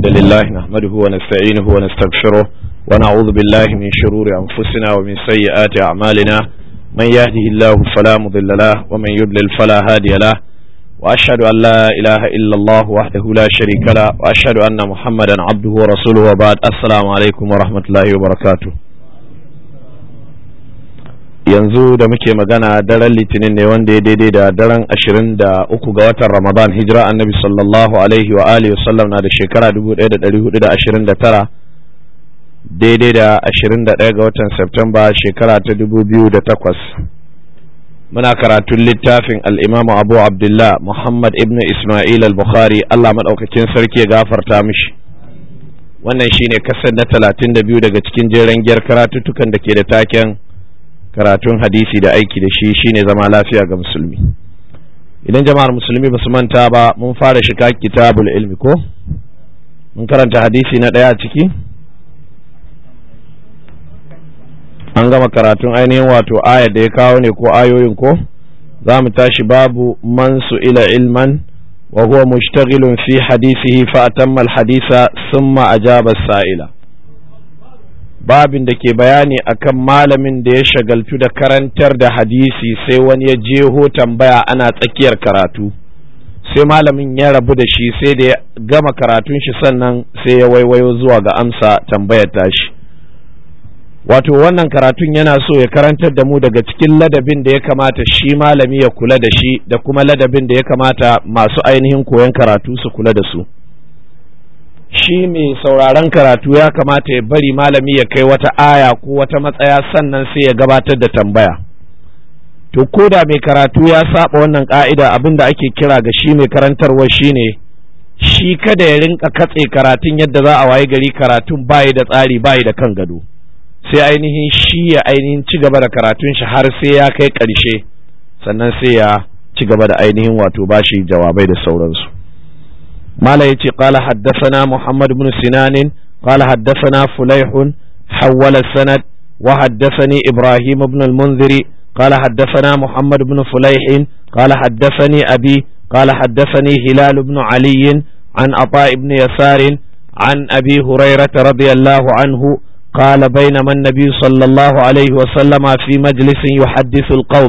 الحمد لله نحمده ونستعينه ونستغفره ونعوذ بالله من شرور أنفسنا ومن سيئات أعمالنا من يهده الله فلا مضل له ومن يضلل فلا هادي له وأشهد أن لا إله إلا الله وحده لا شريك له وأشهد أن محمدا عبده ورسوله وبعد السلام عليكم ورحمة الله وبركاته. yanzu da muke magana daren litinin ne wanda ya daidai da daren 23 ga watan Ramadan hijira annabi sallallahu alaihi wa alihi wasallam na da shekara 1429 daidai da 21 ga watan Septemba shekara ta 2008. muna karatun littafin al-Imam Abu Abdullah Muhammad ibn Ismail al-Bukhari Allah madaukakin sarki ya gafarta mishi. Wannan shine kasar na 32 daga cikin jeren giyar karatuttukan da ke da taken karatun hadisi da aiki da shi shine zama lafiya ga musulmi. Idan jama'ar musulmi ba su manta ba mun fara shiga kitabul ilmi ko mun karanta hadisi na ɗaya a ciki an gama karatun ainihin wato ayar da ya kawo ne ko ayoyin ko za mu tashi babu man su'ila ilman wa huwa mushtaghilun fi hadisihi fa atamma al-hadisa thumma ajaba as-sa'ila. babin da ke bayani akan malamin da ya shagaltu da karantar da hadisi sai wani ya jeho tambaya ana tsakiyar karatu sai malamin ya rabu da shi sai da ya gama karatun shi sannan sai ya waiwayo zuwa ga amsa tambayar tashi. Wato wannan karatun yana so ya karantar da mu daga cikin ladabin da ya kamata shi malami ya kula da shi da kuma ladabin da ya kamata masu ainihin koyon karatu su kula da su. Shi mai sauraron karatu ya kamata ya bari malami ya kai wata aya ko wata matsaya sannan sai ya gabatar da tambaya. To ko da mai karatu ya saba wannan ka'ida abin da ake kira ga shi mai karantarwa shine shi kada ya rinka katse karatun yadda za a waye gari karatun bayi da tsari bayi da kan gado. Sai ainihin shi ya ainihin ci gaba da karatun shi har sai ya kai ƙarshe sannan sai ya ci gaba da ainihin wato bashi jawabai da sauransu. ما لا يتي قال حدثنا محمد بن سنان قال حدثنا فليح حول السند وحدثني إبراهيم بن المنذر قال حدثنا محمد بن فليح قال حدثني أبي قال حدثني هلال بن علي عن عطاء بن يسار عن أبي هريرة رضي الله عنه قال بينما النبي صلى الله عليه وسلم في مجلس يحدث القوم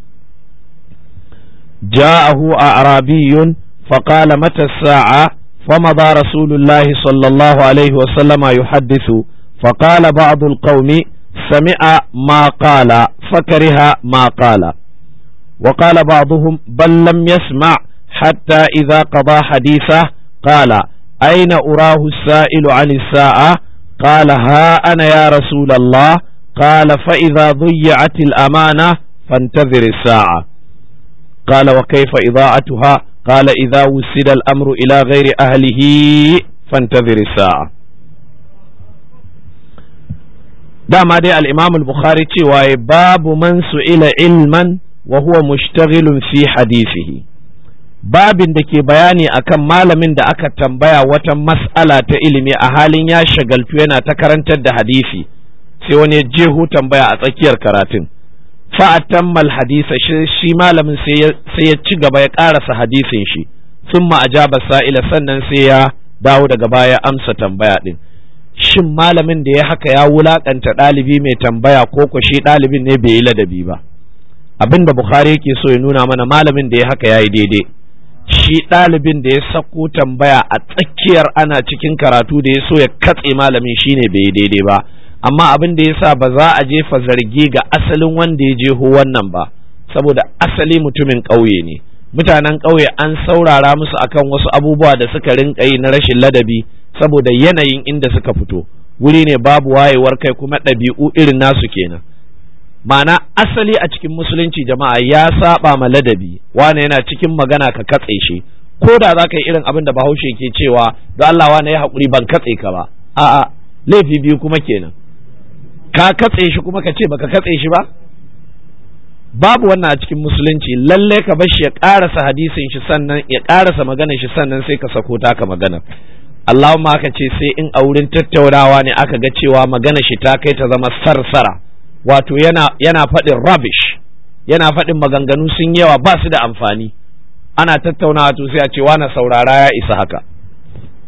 جاءه أعرابي فقال متى الساعة فمضى رسول الله صلى الله عليه وسلم يحدث فقال بعض القوم سمع ما قال فكره ما قال وقال بعضهم بل لم يسمع حتى إذا قضى حديثه قال أين أراه السائل عن الساعة قال ها أنا يا رسول الله قال فإذا ضيعت الأمانة فانتظر الساعة قال وكيف إضاعتها قال إذا وسد الأمر إلى غير أهله فانتظر الساعة. دام دي الإمام البخاري تيواي باب من سئل علما وهو مشتغل في حديثه. باب دكي بياني أكم malamin da aka tambaya wata mas'ala ta ilimi a halin ya shagaltu yana ta karantar da hadisi sai wani jeho tambaya a tsakiyar karatun fa'atammal hadisa shi malamin sai ya ci gaba ya ƙarasa hadisin shi sun ajaba sa'ila sannan sai ya dawo daga baya amsa tambaya ɗin. Shin malamin da ya haka ya wulaƙanta ɗalibi mai tambaya ko ko shi ɗalibin ne bai yi ladabi ba? Abin da Bukhari yake so ya nuna mana malamin da ya haka ya yi daidai. Shi ɗalibin da ya sako tambaya a tsakiyar ana cikin karatu da ya so ya katse malamin shine bai yi daidai ba. Amma abin da yasa ba za a jefa zargi ga asalin wanda ya jeho wannan ba saboda asali mutumin ƙauye ne. Mutanen ƙauye an saurara musu akan wasu abubuwa da suka rinka yi na rashin ladabi saboda yanayin inda suka fito wuri ne babu wayewar kai kuma ɗabi'u irin nasu kenan. Ma'ana asali a cikin musulunci jama'a ya saba ma ladabi wane yana cikin magana ka katse shi ko da za ka yi irin abin da Bahaushe ke cewa don Allah wane ya haƙuri ban katse ka ba a'a laifi biyu kuma kenan. Ka katse shi kuma ka ce baka katse shi ba babu wannan a cikin musulunci. Lalle ka bar shi ya karasa hadisin shi sannan ya karasa maganar shi sannan sai ka sako taka magana. Allahumma aka ce sai in a wurin tattaunawa ne aka ga cewa maganar shi ta kai ta zama sarsara wato yana faɗin rubbish yana faɗin maganganu sun yawa ba su da amfani ana tattaunawa to sai a ce wani saurara ya isa haka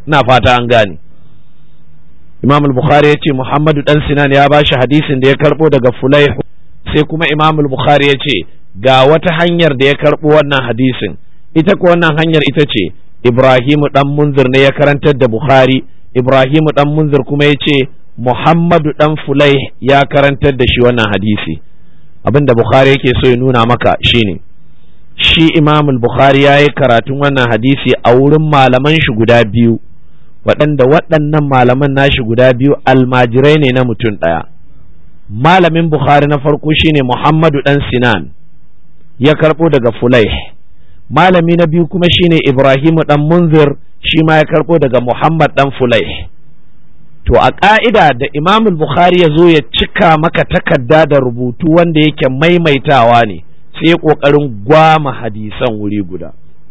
ina fata an gane. Imam al-Bukhari ya ce Muhammadu dan Sinan ya bashi hadisin da ya karbo daga Fulayh, sai kuma Imam al-Bukhari ya ce ga wata hanyar da ya karbo wannan hadisin, ita ko wannan hanyar ita ce Ibrahimu dan Munzir ne ya karantar da Bukhari, Ibrahimu dan Munzir kuma ya ce Muhammadu dan Fulayh ya karantar da shi wannan hadisi. Abinda Bukhari yake so ya nuna maka shine shi Imam al-Bukhari ya yi karatun wannan hadisi a wurin malaman shi guda biyu, waɗannan malaman nashi guda biyu almajirai ne na mutum ɗaya. Malamin Bukhari na farko shine Muhammadu dan Sinan ya karɓo daga Fulayh, malami na biyu kuma shine Ibrahimu dan Munzir, shi ma ya karɓo daga Muhammad dan Fulayh. To a ƙa'ida da Imam Bukhari ya zo ya cika maka takarda da rubutu wanda yake maimaitawa ne, sai ya ƙoƙarin gwama hadisan wuri guda.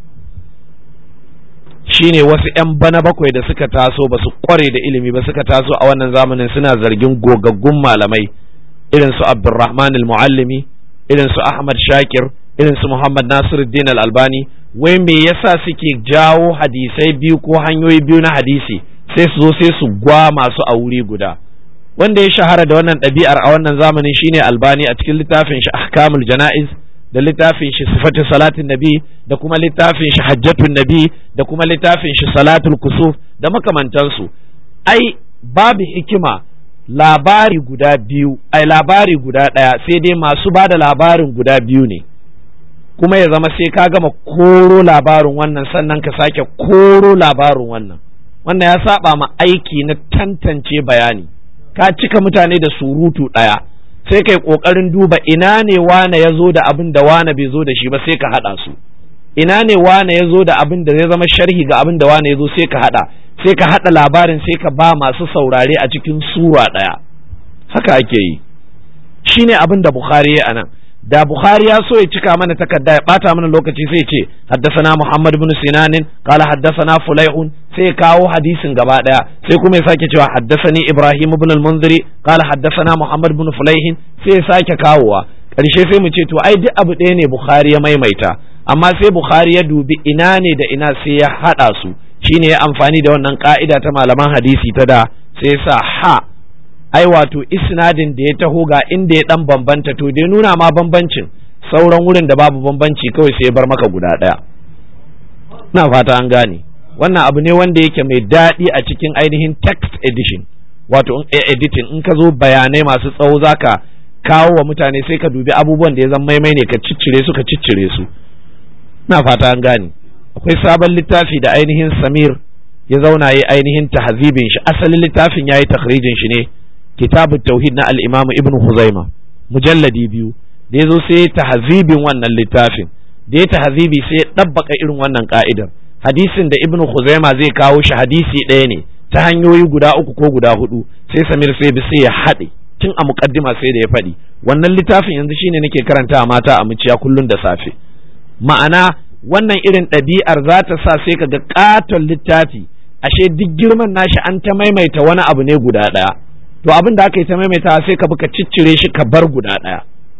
Shine wasu 'yan bana bakwai da suka taso ba su ƙware da ilimi ba, suka taso a wannan zamanin suna zargin gogaggun malamai irin su Abdurrahman al-Muallimi, irin su Ahmad Shakir, irin su Muhammad Nasiruddin al-Albani, wai me yasa suke jawo hadisai biyu ko hanyoyi biyu na hadisi sai su zo sai su gwama su a wuri guda. Wanda ya shahara da wannan ɗabi'ar a wannan zamanin shine Albani a cikin littafin shi Ahkamul Jana'iz, da littafin shi Sifatu Salatin Nabi, da kuma littafin shi Hajjatun Nabi, da kuma littafin shi Salatul Kusuf da makamantansu. Ai babu hikima labari guda biyu, labari guda ɗaya, sai dai masu ba da labarin guda biyu ne, kuma ya zama sai ka gama koro labarin wannan sannan ka sake koro labarin wannan. Wannan ya saba ma aiki na tantance bayani, ka cika mutane da surutu ɗaya, sai kai ƙoƙarin duba ina ne wane ya zo da abin da wane bai zo da shi ba, sai ka haɗa su. Ina ne wane ya zo da abin da zai zama sharhi ga abin da wane ya zo, sai ka haɗa labarin, sai ka ba masu saurare a cikin sura ɗaya. Haka ake yi. Shine abin da Bukhari ya anan. Da Bukhari ya so ya cika mana takarda ya bata mana lokaci sai ce haddasana Muhammad ibn Sinanin qala haddasana Fulayhun, sai kawo hadisin gaba daya, sai kuma ya sake cewa haddasani Ibrahim ibn al-Munziri qala haddasana Muhammad ibn Fulayhin, sai ya sake kawowa. Karshe sai mu ce to ai duk abu ɗaya ne Bukhari ya maimaita, amma sai Bukhari ya dubi ina ne da ina sai ya hada su. Shine ya amfani da wannan ka'ida ta malaman hadisi ta da, sai ya sa ha, ai wato isnadin da ya taho ga inda ya dan bambanta, to dai nuna ma bambancin, sauran wurin da babu bambanci kawai sai ya bar maka guda ɗaya. Na fata an gane. Wannan abu ne wanda yake mai daɗi a cikin ainihin text edition, wato editing. In ka zo bayanai masu tsawo zaka kawo wa mutane, sai ka dubi abubuwan da ya zama maimai ne ka ciccire su. Na fata an gane. Akwai sabon littafi da ainihin Samir ya zauna yi ainihin tahzibin shi, asalin littafin yayi takhrijin shi ne, kitabut tauhid na al-Imam Ibn Khuzaima, mujalladi 2, da yazo sai tahzibin wannan littafin, da ya tahzibi sai ya dabbaka irin wannan ka'idar. Hadisin da Ibn Khuzaima zai kawo shi hadisi ɗaya ne ta hanyoyi guda 3 ko guda 4, sai Samir sai bi sai ya haɗe tun a muqaddima sai da ya faɗi. Wannan littafin yanzu shine nake karanta mata a muciya kullun da safe. Ma'ana wannan irin ɗabi'ar za ta sa sai ka ga ƙaton littafi, ashe duk girman nashi an ta maimaita wani abu ne guda ɗaya. To abin da aka yi ta maimaita sai ka bi ka ciccire shi ka bar guda ɗaya,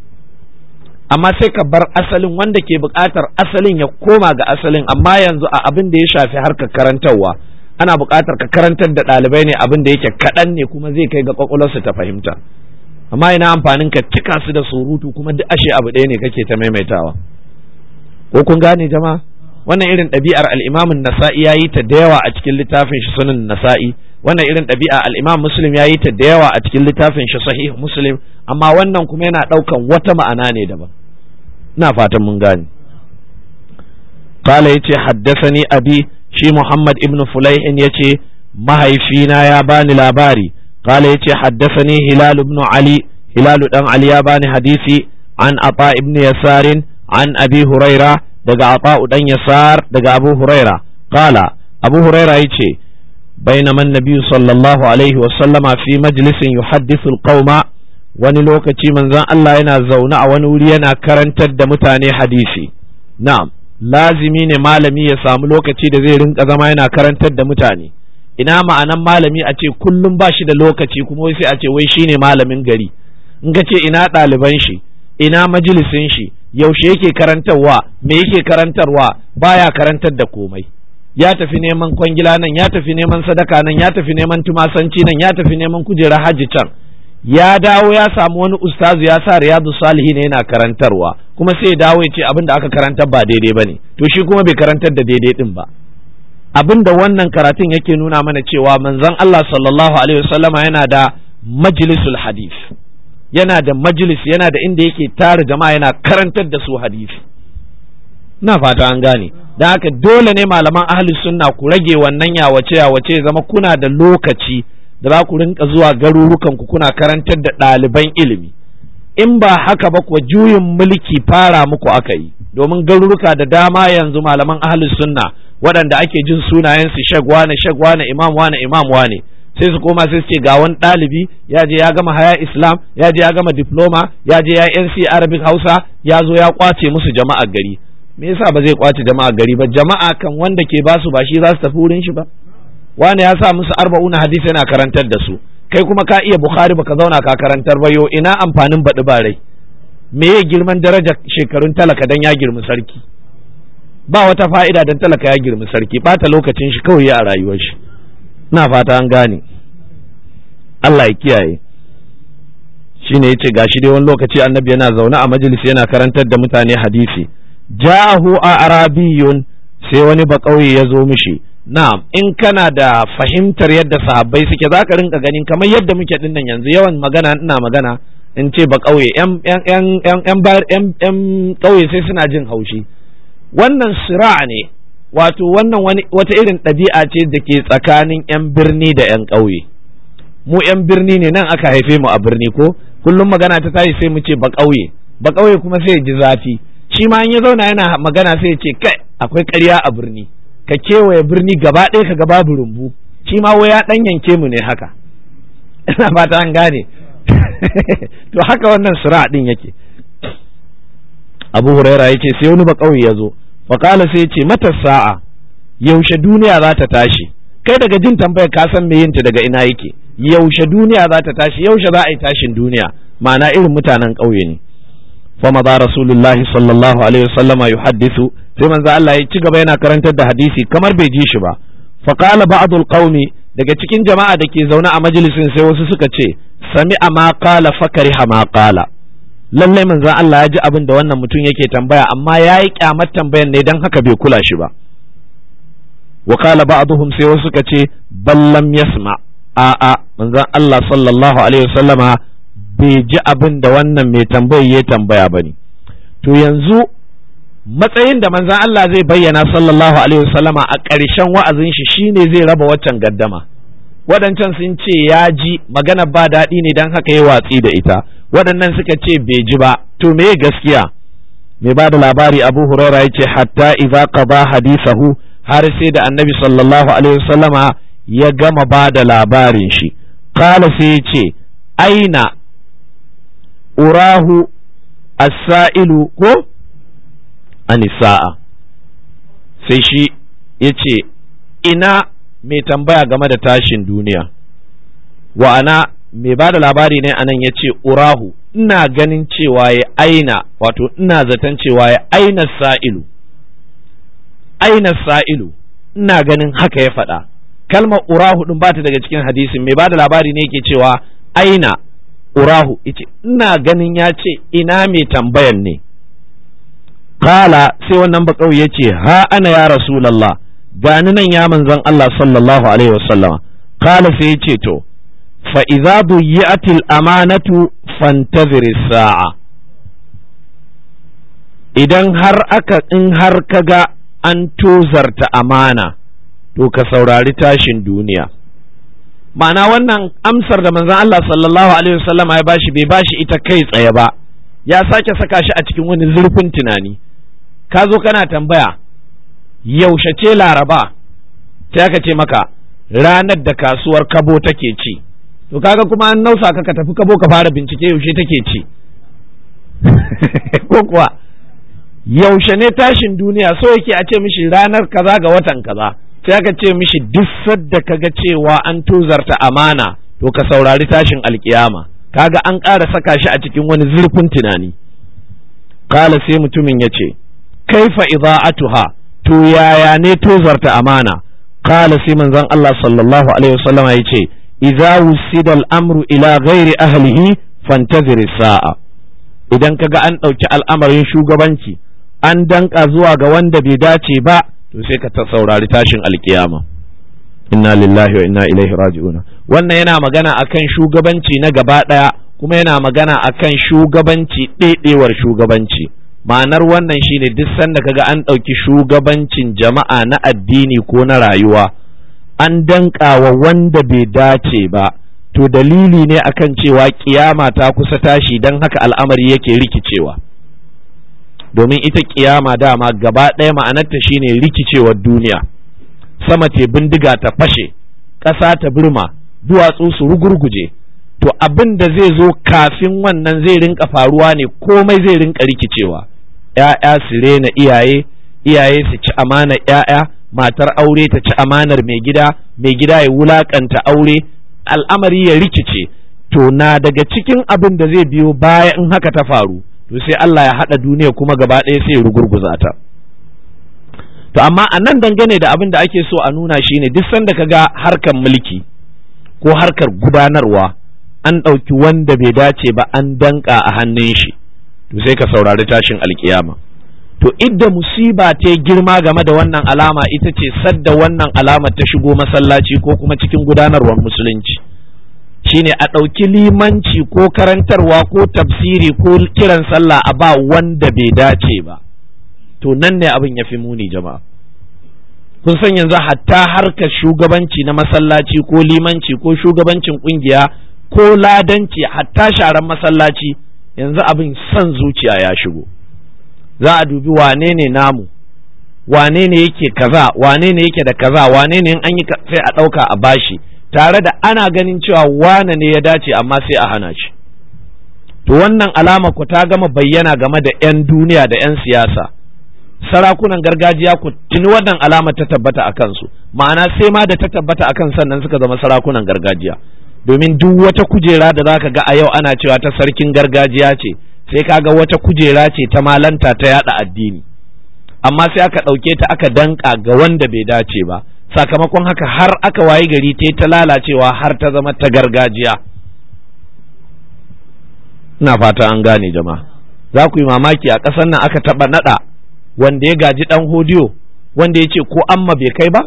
amma sai ka bar asalin wanda ke buƙatar asalin ya koma ga asalin. Amma yanzu a abin da ya shafi harkar karantarwa ana buƙatar ka karantar da ɗalibai ne abin da yake kaɗan ne kuma zai kai ga ƙwaƙwalwarsu ta fahimta. Amma ina amfanin ka cika su da surutu kuma duk ashe abu ɗaya ne kake ta maimaitawa. Ko kun gane jama'a? Wannan irin ɗabi'ar al-Imam an-Nasa'i yayi ta da yawa a cikin littafin shi Sunan Nasa'i. Wannan irin ɗabi'a al-Imam Muslim yayi ta da yawa a cikin littafin shi Sahih Muslim, amma wannan kuma yana ɗaukan wata ma'ana ne daban. Ina fatan mun gane. Qala yace haddathani abi, shi Muhammad ibn Fulayh yace mahaifina ya bani labari. Qala yace haddathani Hilal ibn Ali, Hilal dan Ali ya bani hadisi an Ata ibn Yasarin an Abi Huraira, daga Ata dan Yasar daga Abu Huraira. Qala Abu Huraira yace بينما النبي صلى الله عليه وسلم في مجلس يحدث القوم, wani lokaci manzon Allah yana zaune a wani wuri yana karantar da mutane hadisi. Na'am, lazimi ne malami ya samu lokaci da zai rinka zama yana karantar da mutane. Ina ma'anan malami a ce kullum ba shi da lokaci kuma sai a ce wai shine malamin gari. In ka ce ina ɗaliban shi, ina majalisin shi, yaushe yake karantarwa, me yake karantarwa, baya karantar da komai. ya tafi neman kwangila nan, ya tafi neman sadaka nan, ya tafi neman tumasanci nan, ya tafi neman kujerar hajji can, ya dawo ya samu wani ustazu ya sa riyadu salihin yana karantarwa, kuma sai ya dawo ya ce abin da aka karantar ba daidai ba ne, to shi kuma bai karantar da daidai din ba. Abin da wannan karatun yake nuna mana cewa manzon Allah sallallahu alaihi wasallama yana da majlisul hadith, yana da majlis, yana da inda yake tara jama'a yana karantar da su hadisi. Ina fata an gane. Dan haka dole ne malaman ahli sunna ku rage wannan yawace zama kuna da lokaci da za ku rinka zuwa garurukan ku kuna karantar da ɗaliban ilimi. In ba haka ba kuwa juyin mulki fara muku aka yi, domin garuruka da dama yanzu malaman ahli sunna waɗanda ake jin sunayensu shagwane imam wane sai su koma sai su ce ga wani ɗalibi ya je ya gama haya islam, ya je ya gama diploma, ya je ya NC Arabic Hausa, ya zo ya kwace musu jama'ar gari. Me yasa ba zai kwace jama'ar gari ba? Jama'a kan wanda ke basu ba shi za su tafi wurin shi ba? Wani ya sa musu 40 hadisi yana karantar da su, kai kuma ka iya Bukhari baka zauna ka karantar ba, yo ina amfanin baɗi ba rai? Me ya girman daraja shekarun talaka dan ya girmi sarki? Ba wata fa'ida dan talaka ya girmi sarki, ɓata lokacin shi kawai a rayuwar shi. Ina fata an gane. Allah ya kiyaye. Shine yace gashi dai wani lokaci annabi yana zaune a majalisi yana karantar da mutane hadisi. Ja'ahu a'rabiyun, sai wani bakauye ya zo mishi. Na'am, in kana da fahimtar yadda sahabbai suke zaka rinka ganin kamar yadda muke dinnan yanzu, yawan magana ina magana in ce bakauye yan kauye sai suna jin haushi. Wannan sira ne, wato wannan wata irin ɗabi'a ce da ke tsakanin 'yan birni da 'yan ƙauye. Mu 'yan birni ne, nan aka haife mu a birni ko kullum magana ta tashi sai mu ce ba ƙauye kuma sai ya ji zafi. Shi ma in ya zauna yana magana sai ya ce kai akwai ƙarya a birni, ka kewaye birni gaba ɗaya ka ga babu rumbu. Shi ma wai ya ɗan yanke mu ne haka. Ina fata an gane. To haka wannan sura ɗin yake. Abu Huraira yace sai wani ba ƙauye ya zo, faƙala sai ce mata sa'a, yaushe duniya za ta tashi? Kai daga jin tambayar ka san me yinta daga ina yake. Yaushe duniya za ta tashi, yaushe za a yi tashin duniya, ma'ana irin mutanen ƙauye ne. Fa maza Rasulullahi sallallahu alaihi wasallama yuhaddisu, sai manzo Allah ya ci gaba yana karantar da hadisi kamar bai ji shi ba. Faqala ba'dul qaumi, daga cikin jama'a da ke zaune a majalisin sai wasu suka ce sami'a ma qala fakariha ma qala. Lallai manzon Allah ya ji abin da wannan mutum yake tambaya, amma ya yi kyamar tambayan ne don haka bai kula shi ba. Wa qala ba'dhum, sai wasu suka ce bal lam yasma, a'a manzon Allah sallallahu alaihi wasallama bai ji abin da wannan mai tambayar ya tambaya bane. To yanzu matsayin da manzon Allah zai bayyana sallallahu alaihi wasallama a ƙarshen wa'azin shi shine zai raba waccan gaddama. Waɗancan sun ce ya ji magana ba daɗi ne don haka ya watsi da ita, waɗannan suka ce bai ji ba. To me gaskiya? Mai ba da labari Abu Huraira ya ce hatta idza qada hadisahu, har sai da annabi sallallahu alaihi wasallama ya gama ba da labarin shi. Qala sai ya ce aina urahu as-sa'ilu ko anisa'a, sai shi ya ce ina mai tambaya game da tashin duniya. Wa'ana mai ba da labari ne anan ya ce urahu, ina ganin cewa ya aina, wato ina zaton cewa ya aina sa'ilu, ina ganin haka ya faɗa. Kalmar urahu ɗin ba ta daga cikin hadisin, mai ba da labari ne yake cewa aina urahu, yace ina ganin ya ce ina mai tambayan ne. Kala sai wannan baƙau ya ce ha ana ya Rasulallah, gani nan ya manzon Allah sallallahu alaihi wasallama. Kala sai ya ce to fa idza duyi'atil amanatu fantazir sa'a, idan har kaga an tozarta amana to ka saurari tashin duniya. Ma'ana wannan amsar da manzon Allah sallallahu alaihi wasallama ya bashi bai bashi ita kai tsaye ba, ya sake saka shi a cikin wani zurfin tunani. Ka zo kana tambaya yaushe ce Laraba, sai aka ce maka ranar da kasuwar Kabo take ci. To kaga kuma an nausa ka tafi Kabo ka fara bincike yaushe take ci. Ko kuwa yaushe ne tashin duniya, so yake a ce mishi ranar kaza ga watan kaza, sai aka ce mishi duk sadda kaga cewa an tozarta amana to ka saurari tashin alkiyama. Kaga an ƙara saka shi a cikin wani zurfin tunani. Kala sai mutumin ya ce kaifa idza'atuha, to yaya ne tozarta amana? Qala sai manzon Allah sallallahu alaihi wasallam ya ce idza wusida al-amru ila ghairi ahlihi fantazir as-sa'a. Idan kaga an ɗauki al'amarin shugabanci an danka zuwa ga wanda bai dace ba, to sai ka ta saurari tashin alkiyama. Inna lillahi wa inna ilaihi raji'una. Wannan yana magana akan shugabanci na gaba ɗaya, kuma yana magana akan shugabanci ɗaiɗewar shugabanci. Ma'anar wannan shine duk sanda kaga an ɗauki shugabancin jama'a na addini ko na rayuwa an danka wa wanda bai dace ba, to dalili ne akan cewa kiyama ta kusa tashi, don haka al'amari yake rikicewa. Domin ita kiyama dama gaba ɗaya ma'anarta shine rikicewar duniya. Sama te bindiga ta fashe, ƙasa ta birma, duwatsu su rugurguje. To abin da zai zo kafin wannan zai rinka faruwa ne, komai zai rinka rikicewa. ‘Ya'ya su rena iyaye, iyaye su ci amanar ‘ya'ya, matar aure ta ci amanar mai gida ya wulakanta aure, al'amari ya rikice. To na daga cikin abin da zai biyo baya in haka ta faru, to sai Allah ya haɗa duniya kuma gaba ɗaya sai ya rugurguza ta. To amma a nan dangane da abin da ake so a nuna shine duk sanda ka ga harkar mulki ko harkar gudanarwa an ɗauki wanda bai dace ba an danka a hannun shi, to sai ka saurari tashin alkiyama. To idda musiba ta girma game da wannan alama ita ce sadda wannan alama ta shigo masallaci ko kuma cikin gudanarwar musulunci, shine a ɗauki limanci ko karantarwa ko tafsiri ko kiran sallah a ba wanda bai dace ba. To nan ne abin ya fi muni jama'a. Kun san yanzu hatta harkar shugabanci na masallaci ko limanci ko shugabancin kungiya ko ladanci, hatta sharan masallaci, yanzu abin son zuciya ya shigo. Za a dubi wane ne namu, wane ne yake kaza, wane ne yake da kaza, wane ne in an yi sai a ɗauka a bashi, tare da ana ganin cewa wane ne ya dace amma sai a hana shi. To wannan alama ku ta gama bayyana game da 'yan duniya da 'yan siyasa. Sarakunan gargajiya ku tuni wannan alama ta tabbata a kansu, ma'ana sai ma da ta tabbata a kan sannan suka zama sarakunan gargajiya. Domin duk wata kujera da zaka ga a yau ana cewa ta sarkin gargajiya ce, sai kaga wata kujera ce ta malanta ta yada addini, amma sai aka ɗauke ta aka danka ga wanda bai dace ba. Sakamakon haka har aka wayi gari ta lalacewa har ta zama ta gargajiya. Ina fata an gane jama'a. Za ku yi mamaki a ƙasar nan aka taɓa naɗa wanda ya gaji ɗan hodiyo, wanda ya ce ko amma bai kai ba,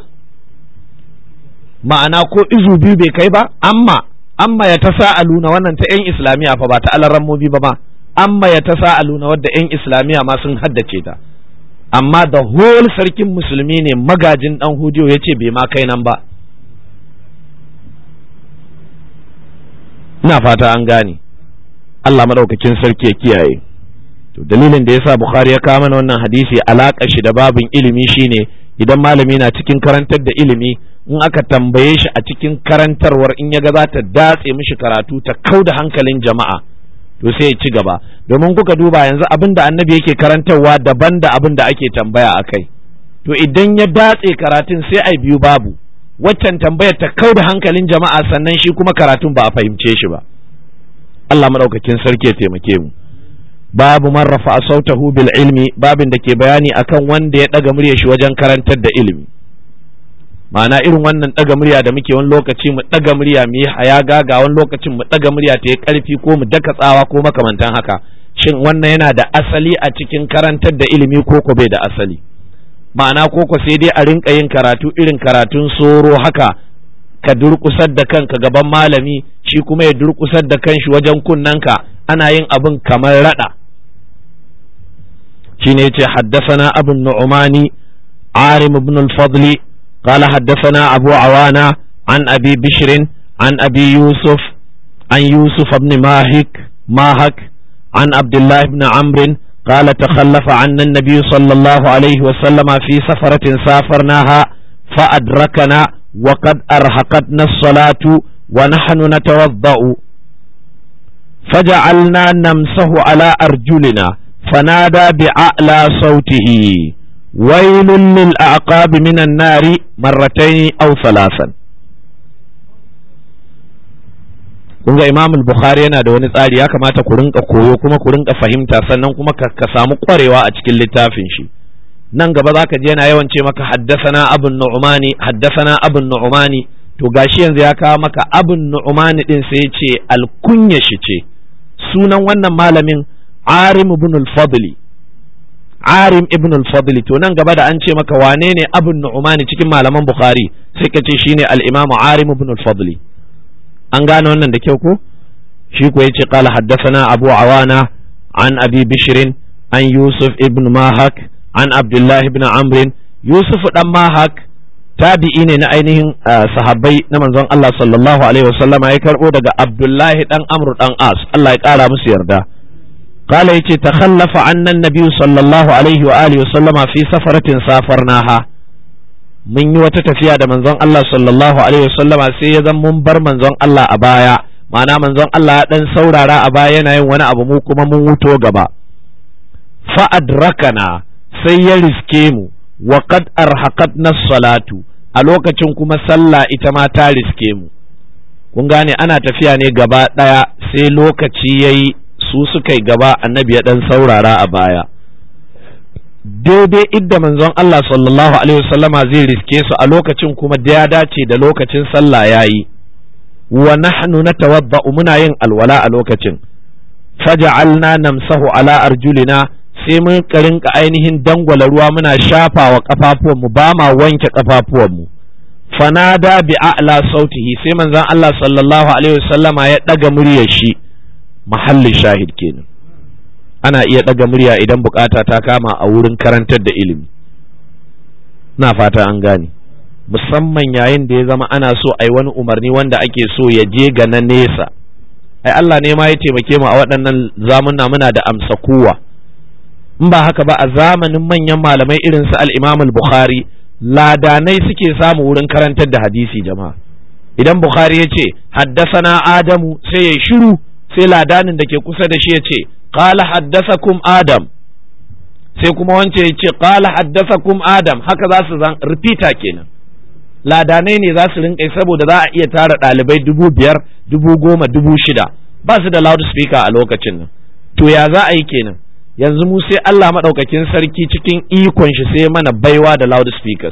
ma'ana ko izu biyu bai kai ba. Amma ya ta sa'aluna, wannan ta 'yan islamiyya fa ba ta alarammobi ba ma. Amma ya ta sa'aluna wadda 'yan islamiyya ma sun haddace ta, amma da whole sarkin musulmi ne magajin ɗan hodiyo ya ce bai ma kai nan ba. Ina fata an gane. Allah maɗaukakin sarki ya kiyaye. To dalilin da yasa Bukhari ya kawo mana wannan hadisi alaƙa shi da babin ilimi shine idan malami na cikin karantar da ilimi, in aka tambaye shi a cikin karantarwar in ya ga za ta datse mishi karatu ta kauda hankalin jama'a, to sai ya ci gaba. Domin kuka duba yanzu abin da annabi yake karantarwa daban da abin da ake tambaya a kai. To idan ya datse karatun sai ai biyu babu, waccan tambayar ta kauda hankalin jama'a sannan shi kuma karatun ba a fahimce shi ba. Allah madaukakin sarki ya taimake mu. Babu man rafa'a sautahu bil ilmi, babin da ke bayani akan wanda ya daga murya shi wajen karantar da ilimi. Ma'ana irin wannan daga murya da muke wani lokaci mu daga murya mu yi hayaga, ga wani lokacin mu daga murya ta yi karfi ko mu daka tsawa ko makamantan haka. Shin wannan yana da asali a cikin karantar da ilimi ko ko bai da asali? Ma'ana ko ko sai dai a rinka yin karatu irin karatun soro haka, ka durkusar da kanka gaban malami, shi kuma ya durkusar da kanshi wajen kunnanka, ana yin abin kamar rada. shine yace haddathana abu nu'mani arim ibn al-fadl qala haddathana abu awana an abi bishr an abi yusuf an yusuf ibn mahak an abdullah ibn amr قال تخلف عنا النبي صلى الله عليه وسلم في سفرة سافرناها فأدركنا وقد أرهقتنا الصلاة ونحن نتوضأ فجعلنا نمسه على أرجلنا فنادى بأعلى صوته ويل للأعقاب من النار مرتين أو ثلاثا. kunga Imam al-Bukhari yana da wani tsari, ya kamata ku rinka koyo kuma ku rinka fahimta, sannan kuma ka samu kwarewa a cikin littafin shi. nan gaba zaka je yana yawan ce maka haddasana abun nu'mani haddasana abun nu'mani, to gashi yanzu ya kawo maka abun nu'mani din sai ya ce alkunya shi ce, sunan wannan malamin Arim ibn al-Fadli, Arim ibn al-Fadli. To nan gaba da an ce maka wane ne abun nu'mani cikin malaman Bukhari sai ka ce shine al-Imam Arim ibn al-Fadli. An gane wannan da kyau ko? shi ko yace qala haddathana Abu Awana an Abi Bishr an Yusuf ibn Mahak an Abdullah ibn Amr. Yusuf dan Mahak tabi'i ne na ainihin sahabbai na manzon Allah sallallahu alaihi wasallam, ya karbo daga Abdullah dan Amr dan As, Allah ya kara musu yarda. qala yace takhallafa anna an-nabiy sallallahu alaihi wa alihi wasallama fi safaratin safarnaha. Mun yi wata tafiya da manzon Allah sallallahu alaihi wasallama sai ya zan mun bar manzon Allah a baya, ma'ana manzon Allah ya dan saurara a baya yana yin wani abu mu kuma mun wuto gaba. Fa adrakana, sai ya riske mu, wa qad arhaqatna salatu, a lokacin kuma sallah ita ma ta riske mu. Kun gane ana tafiya ne gaba daya, sai lokaci yayi su suka yi gaba, annabi ya dan saurara a baya. Daidai idda manzon Allah sallallahu alaihi wasallama zai riske su a lokacin kuma da ya dace da lokacin sallah yayi. Wa nahnu natawadda'u, muna yin alwala a lokacin. Faja'alna namsahu ala arjulina, sai mun rinka ainihin dangwala ruwa muna shafa wa kafafuwanmu, ba ma wanke kafafuwanmu. Fanada bi a'la sautihi, sai manzon Allah sallallahu alaihi wasallama ya daga muryar shi, mahallin shahid kenan. Ana iya daga murya idan bukata ta kama a wurin karantar da ilimi, na fata an gane, musamman yayin da ya zama ana so ai wani umarni wanda ake so ya je ga na nesa. Ai Allah ne ma ya taimake mu a waɗannan zamuna muna da amsa kuwa. In ba haka ba, a zamanin manyan malamai irin su al-Imam al-Bukhari, ladanai suke samu wurin karantar da hadisi jama'a. Idan Bukhari ya ce haddasana Adamu, sai ya shiru, sai ladanin da ke kusa da shi ya ce qala haddasakum Adam, sai kuma wance ya ce qala haddasakum Adam, haka za su zan repeater kenan. Ladanai ne za su rinƙai, saboda za a iya tara ɗalibai 5,000, 10,000, 6,000, ba su da loudspeaker a lokacin nan. To ya za a yi kenan? Yanzu mu sai Allah maɗaukakin sarki cikin ikon shi sai mana baiwa da loudspeakers.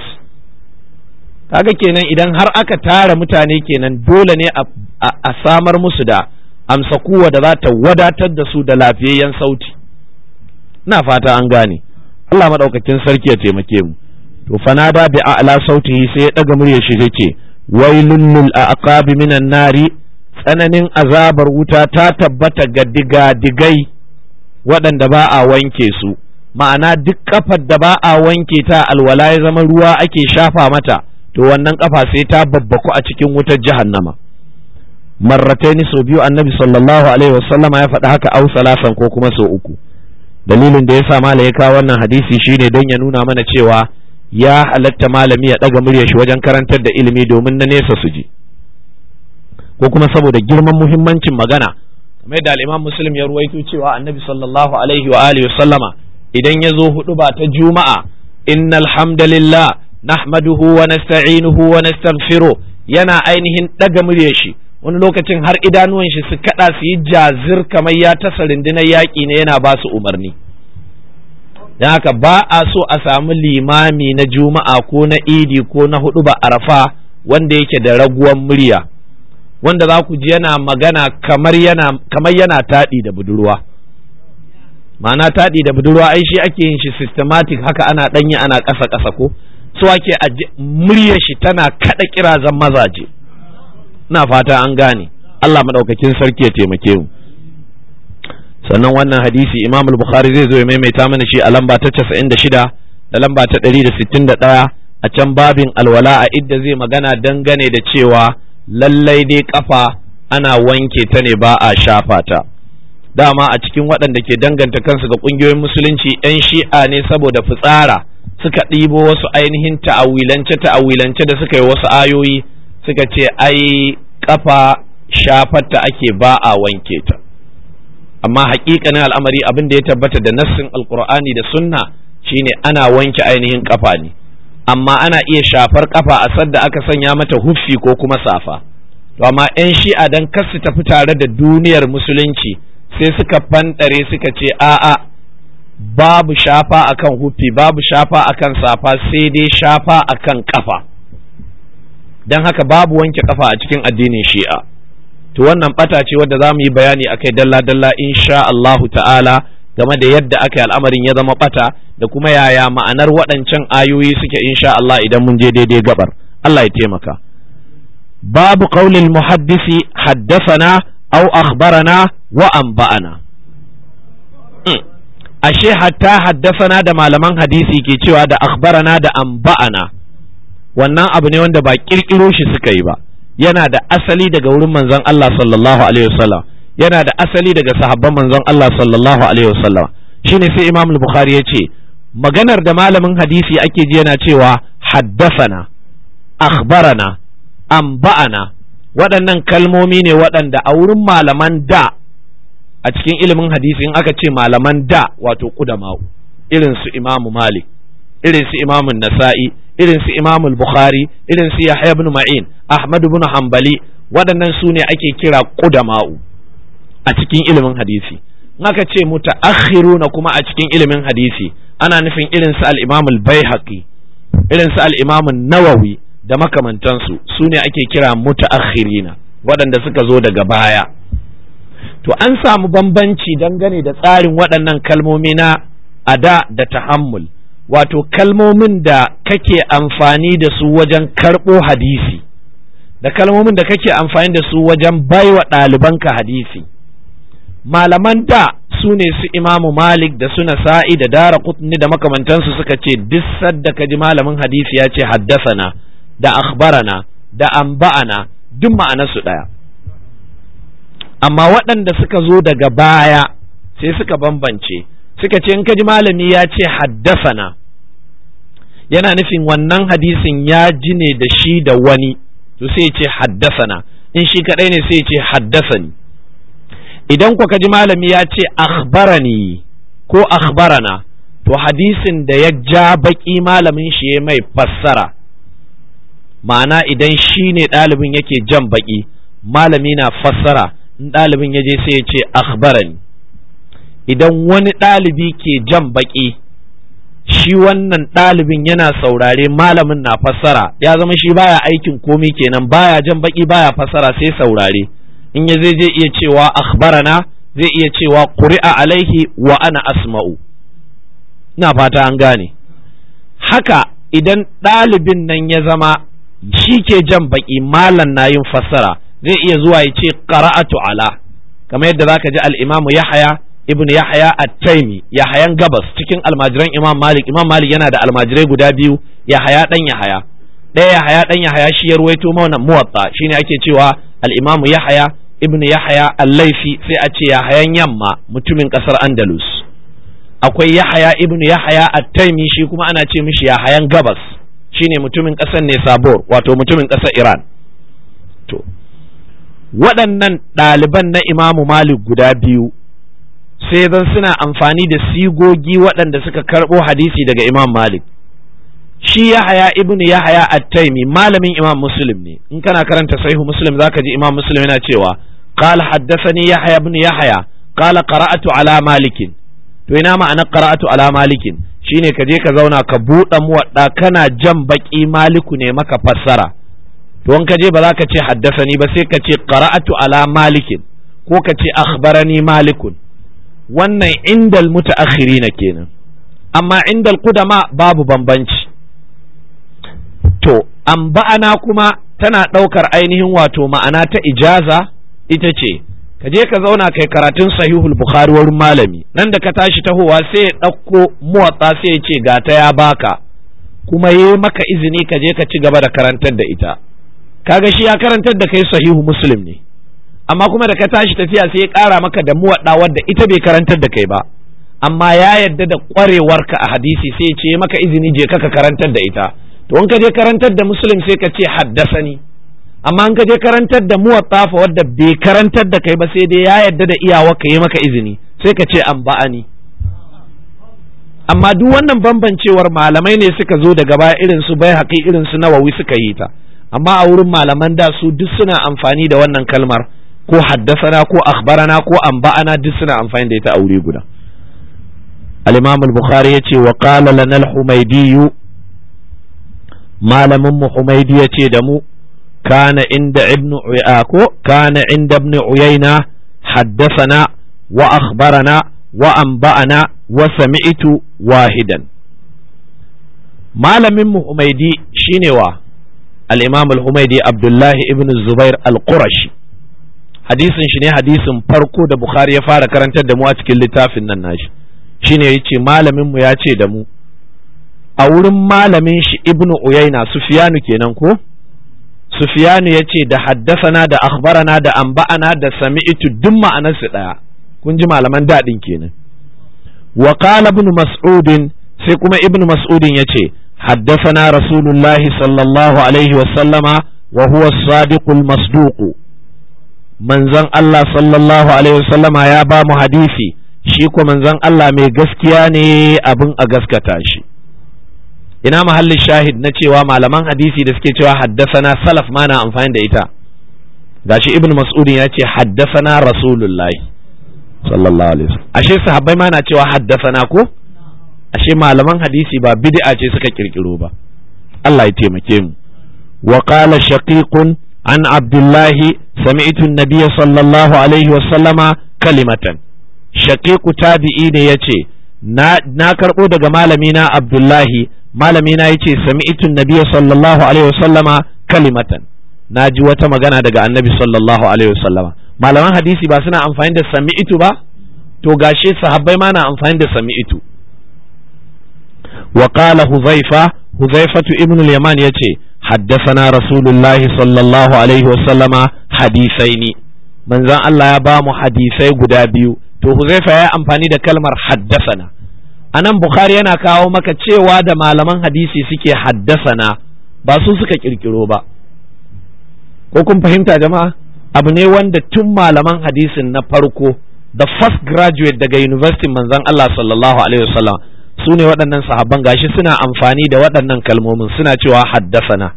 Kaga kenan idan har aka tara mutane kenan dole ne a samar musu da amsa kuwa da za ta wadatar da su da lafiyayyen sauti. Na fata an gane. Allah maɗaukakin sarki ya taimake mu. To fanada bi a'la sautihi, sai ya daga muryar shi yake wailul lil aqabi minan nari, tsananin azabar wuta ta tabbata ga digai waɗanda ba a wanke su, ma'ana duk kafar da ba a wanke ta alwala ya zama ruwa ake shafa mata, to wannan kafa sai ta babbaku a cikin wutar jahannama. Marrataini, sau biyu annabi sallallahu alaihi wasallam ya faɗi haka, au salasan ko kuma sau uku. Dalilin da ya sa malami ya kawo wannan hadisi shine don ya nuna mana cewa ya halatta malami ya ɗaga muryar shi wajen karantar da ilimi domin na nesa su ji, ko kuma saboda girman muhimmancin magana, kamar da al-Imam Muslim ya ruwaito cewa annabi sallallahu alaihi wa alihi sallama idan ya zo huɗuba ta juma'a, innal hamdalillah nahmaduhu wa nasta'inuhu wa nastaghfiruh, yana ainihin ɗaga muryar shi, wani lokacin har idanuwan shi su kada su yi jazir kamar ya tasa rundunar yaƙi ne yana ba su umarni. Dan haka ba a so a samu limami na juma'a ko na idi ko na huɗuba arafa wanda yake da raguwan murya, wanda za ku ji yana magana kamar yana taɗi da budurwa. Ma'ana taɗi da budurwa ai shi ake yin shi systematic, haka ana ɗanyi ana ƙasa ko so ake muryar shi tana kaɗa kirazan mazaje. Ina fata an gane. Allah maɗaukakin sarki ya taimake mu. Sannan wannan hadisi Imam al-Bukhari zai zo ya maimaita mana shi a lamba ta 96 da lamba ta 161 a can babin alwala, a idda zai magana dangane da cewa lallai dai kafa ana wanke ta ne ba a shafa ta. Dama a cikin waɗanda ke danganta kansu ga ƙungiyoyin musulunci 'yan shi'a ne, saboda fitsara suka ɗibo wasu ainihin ta'awilance da suka yi wasu ayoyi, suka ce ai kafa shafarta ake ba a wanke ta. Amma haƙiƙanin al'amari abin da ya tabbata da nassin alƙur'ani da sunna shine ana wanke ainihin kafa ne, amma ana iya shafar kafa a sadda aka sanya mata huffi ko kuma safa. To amma 'yan shi'a dan kar su tafi tare da duniyar musulunci sai suka fanɗare suka ce a'a, babu shafa akan hufi, babu shafa akan safa, sai dai shafa akan kafa. don haka babu wanke kafa a cikin addinin shi'a. To wannan bata ce wadda za mu yi bayani akai dalla-dalla insha Allahu ta'ala game da yadda aka yi al'amarin ya zama bata da kuma yaya ma'anar waɗancan ayoyi suke insha Allah idan mun je daidai gabar. Allah ya taimaka. Babu qaulil muhaddisi haddathana aw akhbarana wa anba'ana. Ashe hatta haddasana da malaman hadisi ke cewa da akhbarana da anba'ana wannan abu ne wanda ba kirkiro shi suka yi ba, yana da asali daga wurin manzon Allah sallallahu alaihi wasallam, yana da asali daga sahabban manzon Allah sallallahu alaihi wasallam. Shine sai Imam al-Bukhari ya ce maganar da malamin hadisi ake ji yana cewa haddasana, akhbarana, anba'ana, waɗannan kalmomi ne waɗanda a wurin malaman da a cikin ilimin hadisi in aka ce malaman da wato kudama'u irin su Imamu Malik, irin su Imamu Nasa'i, irin su Imamu Bukhari, irin su Yahya ibn Ma'in, Ahmad ibn Hanbali, waɗannan su ne ake kira kudama'u a cikin ilimin hadisi. In aka ce mutaakhiruna kuma a cikin ilimin hadisi ana nufin irin su al-Imamu al-Baihaqi, irin su al-Imamu Nawawi da makamantansu, su ne ake kira mutaakhirina, waɗanda suka zo daga baya. To an samu bambanci dangane da tsarin waɗannan kalmomi na ada da tahammul, wato kalmomin da kake amfani da su wajen karɓo hadisi da kalmomin da kake amfani da su wajen baiwa ɗalibanka hadisi. Malaman da su ne su Imamu Malik da su Nasa'i da Daraqutni da makamantansu suka ce duk sadda ka ji malamin hadisi ya ce haddasana da akhbarana da anba'ana duk ma'anarsu ɗaya. Amma waɗanda suka zo daga baya sai suka bambance, suka ce in ka ji malami ya ce haddasana yana nufin wannan hadisin ya ji ne da shi da wani, to sai ce haddasana, in shi kaɗai ne sai ce haddasani. Idan ku ka ji malami ya ce akhbarani ko akhbarana, to hadisin da ya ja baƙi malamin shi ya mai fassara, ma'ana idan shi ne ɗalibin yake jan baƙi malami na fassara, in ɗalibin ya je sai ya ce akhbarani. Idan wani ɗalibi ke jan baƙi, shi wannan ɗalibin yana saurare malamin na fassara, ya zama shi baya aikin komi kenan, baya jan baƙi baya fassara sai saurare. In ya zai iya cewa akhbarana, zai iya cewa quri'a alaihi wa ana asma'u. Ina fata an gane. Haka idan ɗalibin nan ya zama shi ke jan baƙi malam na yin fassara, zai iya zuwa ya ce qara'atu ala, kamar yadda zaka ji al-Imamu Yahya ibn Yahya at-Taimi, Yahyan Gabas cikin almajiran Imam Malik. Imam Malik yana da almajirai guda biyu, Yahya dan Yahya. Ɗaya Yahya dan Yahya shi ya ruwaito mana Muwatta, shine ake cewa al-Imamu Yahya ibn Yahya al-Laifi, sai a ce Yahyan Yamma mutumin kasar Andalus. Akwai Yahya ibn Yahya at-Taimi, shi kuma ana ce mishi Yahyan Gabas, shine mutumin kasar Nesabur, wato mutumin kasar Iran. To waɗannan ɗaliban na Imamu Malik guda biyu sai zan suna amfani da sigogi waɗanda suka karɓo hadisi daga Imam Malik. Shi Yahya ibn Yahya at-Taimi malamin Imam Muslim ne. In kana karanta Sahihu Muslim zaka ji Imam Muslim yana cewa qala haddathani Yahya ibn Yahya qala qara'atu ala Malik. To ina ma'ana qara'atu ala Malik? Shine ka je ka zauna ka buɗe muwadda kana jan baki Maliku ne maka fassara. To in ka je ba za ka ce haddasani ba sai ka ce qara'atu ala malikin ko ka ce akhbarani malikun. Wannan indal mutaakhirina kenan, amma indal qudama babu bambanci. To anba'ana kuma tana ɗaukar ainihin wato ma'ana ta ijaza, ita ce ka je ka zauna kai karatun sahihul bukhari wurin malami, nan da ka tashi tahowa sai ya ɗauko muwatta sai ya ce ga ta ya baka, kuma yi maka izini ka je ka ci gaba da karantar da ita. Kaga shi ya karantar da kai sahihu Muslim ne, amma kuma da ka tashi tafiya sai ya ƙara maka da muwaɗa wadda ita bai karantar da kai ba, amma ya yadda da ƙwarewarka a hadisi sai ce maka izini je ka karantar da ita. To in ka je karantar da Muslim sai ka ce haddasani, amma in ka je karantar da muwaɗa fa wadda bai karantar da kai ba sai dai ya yadda da iyawarka yi maka izini sai ka ce anba'ani. Amma duk wannan bambancewar malamai ne suka zo daga baya, irin su Baihaqi irin su Nawawi suka yi ta. Amma a wurin malaman da su duk suna amfani da wannan kalmar, ko haddasana ko akhbarana ko anba'ana duk suna amfani da ita a wuri guda. al-imam al-bukhari yace wa qala lana al-humaydi malamin mu humaydi yace da mu kana inda ibnu uyayna haddathana wa akhbarana wa anba'ana wa sami'tu wahidan. malamin mu humaydi shine wa al-imam al-humaydi abdullahi ibn zubair al-qurashi. hadisin shi ne hadisin farko da bukhari ya fara karantar da mu a cikin littafin nan nashi. shine yace malamin mu ya ce da mu a wurin malamin shi ibnu uyayna sufyanu kenan ko sufyanu yace da haddasana da akhbarana da anba'ana da sami'tu duk ma'anarsu daya. kun ji malaman dadin kenan. wa qala ibn mas'ud sai kuma ibn mas'ud yace haddasana rasulullahi sallallahu alaihi wa sallama wa huwa as-sadiqul masduq. manzon Allah sallallahu alaihi wa sallama ya ba mu hadisi, shi ko manzon Allah mai gaskiya ne abin a gaskata shi. ina mahallin shahid na cewa malaman hadisi da suke cewa haddasana salaf ma na amfani da ita. gashi ibn mas'ud ya ce haddasana rasulullahi sallallahu alaihi wasallam. ashe sahabbai ma na cewa haddasana ko? ashe malaman hadisi ba bid'a ce suka kirkiro ba. Allah ya taimake mu. wa qala shaqiqun an abdullahi sami'tu an-nabiy sallallahu alaihi wasallama kalimatan. shaqiqu tabi'i ne yace na karbo daga malamina abdullahi, malamina yace sami'tu an-nabiy sallallahu alaihi wasallama kalimatan. naji wata magana daga annabi sallallahu alaihi wasallama. malaman hadisi ba suna amfani da sami'tu ba? to gashe sahabbai ma na amfani da sami'tu. wa qala huzaifatu ibn al-yaman yace haddathana rasulullahi sallallahu alaihi wasallama hadisaini. manzon Allah ya ba mu hadisai guda biyu. to huzaifa ya amfani da kalmar haddasana. anan bukhari yana kawo maka cewa da malaman hadisi suke haddasana ba su suka kirkiro ba. ko kun fahimta jama'a? abu ne wanda tun malaman hadisin na farko, the first graduate daga university manzon Allah sallallahu alaihi wasallam, su ne waɗannan sahabban gashi suna amfani da waɗannan kalmomin suna cewa haddasana.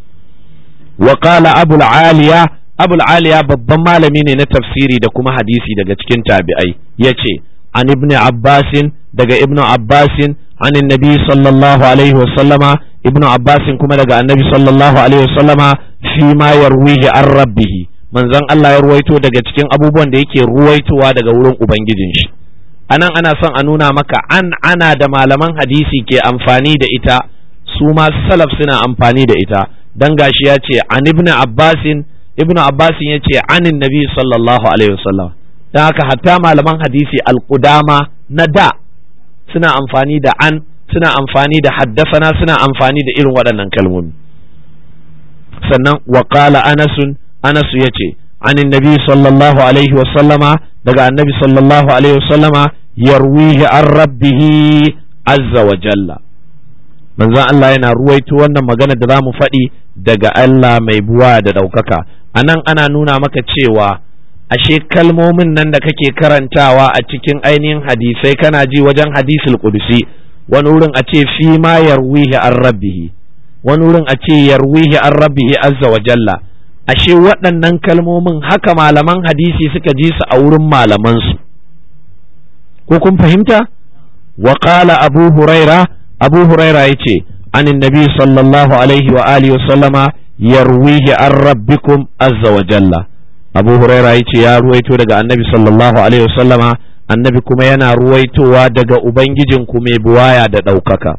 wa qala abul aliya babban malami ne na tafsiri da kuma hadisi daga cikin tabi'ai, yace an ibn abbasin daga ibn abbasin an annabi sallallahu alaihi wasallama, ibn abbasin kuma daga annabi sallallahu alaihi wasallama fi ma yarwihi an rabbihi. manzon Allah ya ruwaito daga cikin abubuwan da yake ruwaitowa daga wurin ubangijin shi. anan ana son a nuna maka ana da malaman hadisi ke amfani da ita, su ma salaf suna amfani da ita. dan gashi ya ce an ibn abbasin ya ce anin nabi sallallahu alaihi wasallam. dan haka hatta malaman hadisi alqudama na da suna amfani da suna amfani da haddasana, suna amfani da irin waɗannan kalmomi. sannan wa qala Anas ya ce anin nabi sallallahu alaihi wasallama, daga annabi sallallahu alaihi wasallama yarwihi an rabbihi azza wa jalla. manzon Allah yana ruwaito wannan magana da zamu faɗi daga Allah mai buwa da ɗaukaka. anan ana nuna maka cewa ashe kalmomin nan da kake karantawa a cikin ainihin hadisai kana ji wajen hadisul qudusi, wani wurin a ce fi ma yarwihi an rabbihi, wani wurin a ce yarwihi an rabbihi azza wa jalla. ashe waɗannan kalmomin haka malaman hadisi suka ji su a wurin malamansu. ko kun fahimta? wa qala abu huraira yace anin nabi sallallahu alaihi wa alihi wasallama yarwihi an rabbikum azza wa jalla. abu huraira yace ya ruwaito daga annabi sallallahu alaihi wasallama, annabi kuma yana ruwaitowa daga ubangijinku mai buwaya da ɗaukaka.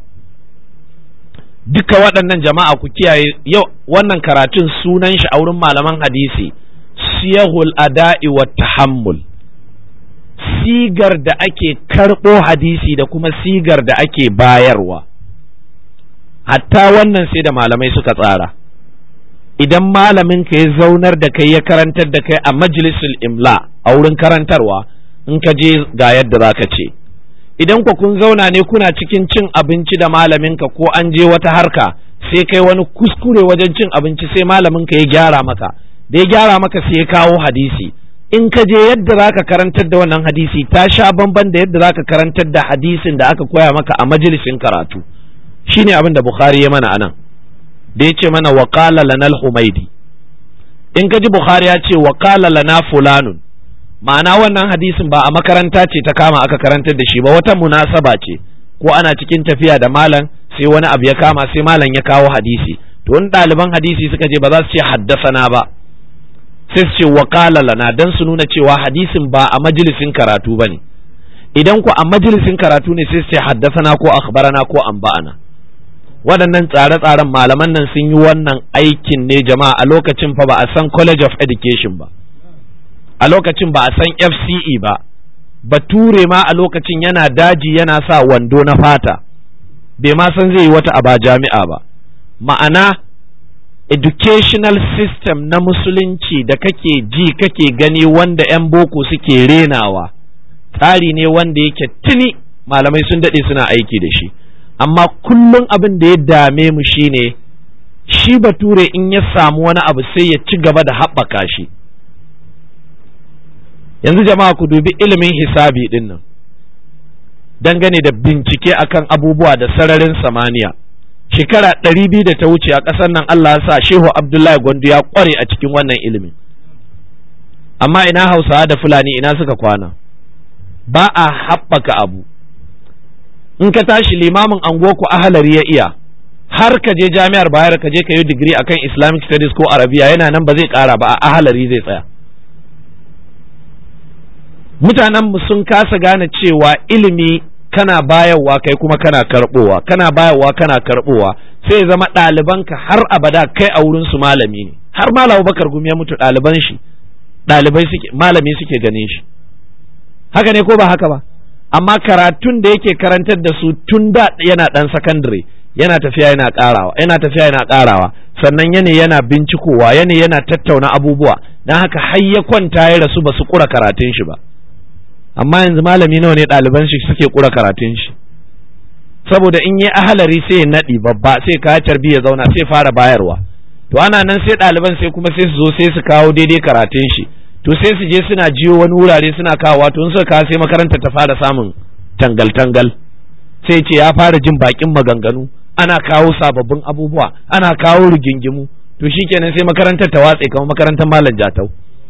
duka waɗannan jama'a ku kiyaye, yau wannan karatun sunan shi a wurin malaman hadisi siyahul ada'i wa tahammul. sigar da ake karɓo hadisi da kuma sigar da ake bayarwa. hatta wannan sai da malamai suka tsara. idan malamin ka ya zaunar da kai ya karantar da kai a majlisul imla, a wurin karantarwa, in ka je ga yadda za ka ce. idan ku kun zauna ne kuna cikin cin abinci da malaminka ko an je wata harka sai kai wani kuskure wajen cin abinci, sai malaminka ya gyara maka, da ya gyara maka sai ya kawo hadisi, in ka je yadda zaka karantar da wannan hadisi ta sha bamban da yadda zaka karantar da hadisin da aka koya maka a majalisin karatu. shine abin da Bukhari ya mana anan da ya ce mana wa qala lana al-Humaydi. in ka ji Bukhari ya ce wa qala lana fulanun, ma'ana wannan hadisin ba a makaranta ce ta kama aka karantar da shi ba, wata munasaba ce, ko ana cikin tafiya da malam sai wani abu ya kama sai malam ya kawo hadisi, to in ɗaliban hadisi suka je ba za su ce haddasana ba, sai su ce waqala lana, dan su nuna cewa hadisin ba a majalisin karatu bane. Idan ku a majalisin karatu ne sai su ce haddasana ko akhbarana ko anba'ana. Waɗannan tsare-tsaren malaman nan sun yi wannan aikin ne jama'a a lokacin fa ba a san College of Education ba, a lokacin ba a san FCE ba, bature ma a lokacin yana daji yana sa wando na fata, bai ma san zai yi wata aba jami'a ba. Ma'ana educational system na musulunci da kake ji kake gani wanda 'yan boko suke renawa, tsari ne wanda yake tuni malamai sun daɗe suna aiki da shi, amma kullum abin da ya dame mu shine shi bature in ya samu wani abu sai ya ci gaba da haɓaka shi. Yanzu jama'a ku dubi ilimin hisabi ɗin nan dangane da bincike akan abubuwa da sararin samaniya. Shekara 200 da ta wuce a ƙasar nan Allah ya sa Shehu Abdullahi Gwandu ya ƙware a cikin wannan ilimin, amma ina Hausawa da Fulani ina suka kwana? Ba a haɓaka abu. In ka tashi limamin anguwarku ahalari ya iya, har ka je jami'ar Bayero ka je ka yi digiri akan Islamic Studies ko Arabiya, yana nan ba zai ƙara ba, a ahalari zai tsaya. Mutanenmu sun kasa gane cewa ilimi kana bayarwa kai kuma kana karɓowa, kana bayarwa kana karɓowa, sai ya zama ɗalibanka har abada kai a wurin su malami ne. Har Malam Abubakar Gumi ya mutu ɗaliban shi ɗalibai suke, malami suke ganin shi. Haka ne ko ba haka ba? Amma karatun da yake karantar da su tun da yana ɗan sakandare yana tafiya yana ƙarawa, yana tafiya yana ƙarawa, sannan yana bincikowa, yana tattauna abubuwa, don haka har ya kwanta ya rasu ba su ƙura karatun shi ba. Amma yanzu malami nawa ne ɗaliban shi suke ƙura karatun shi? Saboda in yi ahalari sai ya naɗi babba, sai ka tarbi ya zauna sai fara bayarwa, to ana nan sai ɗaliban sai kuma sai su zo sai su kawo daidai karatun shi, to sai su je suna jiyo wani wurare suna kawo, wato in suka kawo sai makaranta ta fara samun tangal-tangal, sai ce ya fara jin bakin maganganu, ana kawo sababbin abubuwa, ana kawo rigingimu, to shikenan sai makarantar ta watse kamar makarantar Malam Jatau.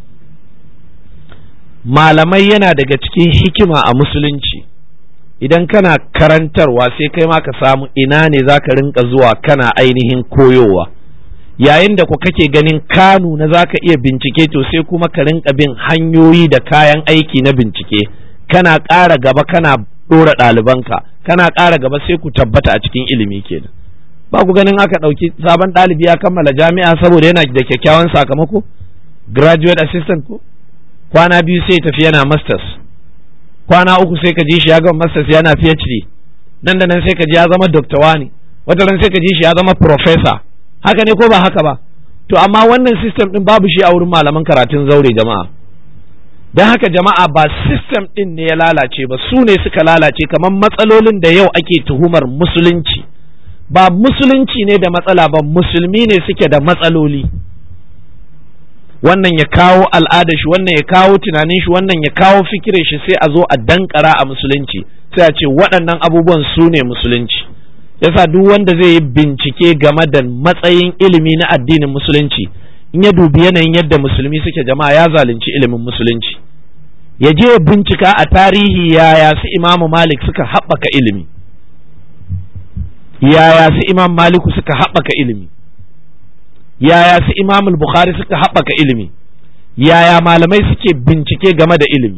Malamai yana daga cikin hikima a musulunci, idan kana karantarwa sai kai ma ka samu ina ne za ka rinka zuwa kana ainihin koyowa. Yayin da ku kake ganin kanu na za ka iya bincike, to sai kuma ka rinka bin hanyoyi da kayan aiki na bincike, kana ƙara gaba kana ɗora ɗalibanka, kana ƙara gaba sai ku tabbata a cikin ilimi kenan. Ba ku ganin aka ɗauki sabon ɗalibi ya kammala jami'a saboda yana da kyakkyawan sakamako, graduate assistant ko kwana 2 sai tafi yana masters, kwana 3 sai ka ji shi ya gama masters yana PhD, nan da nan sai ka ji ya zama doctor wani, wata ran sai ka ji shi ya zama professor. Haka ne ko ba haka ba? To amma wannan system din babu shi a wurin malaman karatun zaure jama'a. Don haka jama'a ba system din ne ya lalace ba, su ne suka lalace, kamar matsalolin da yau ake tuhumar musulunci. Ba musulunci ne da matsala ba, musulmi ne suke da matsaloli. Wannan ya kawo al'adar shi, wannan ya kawo tunanin shi, wannan ya kawo fikirin shi, sai a zo a dankara a musulunci, sai a ce waɗannan abubuwan su ne musulunci. Yasa duk wanda zai yi bincike game da matsayin ilimi na addinin musulunci, in ya dubi yanayin yadda musulmi suke jama'a, ya zalunci ilimin musulunci. Ya je ya bincika a tarihi yaya su Imamu Malik suka haɓaka ilimi, yaya su Imam Maliku suka haɓaka ilimi, yaya su Imam Bukhari suka haɓaka ilimi, yaya malamai suke bincike game da ilimi.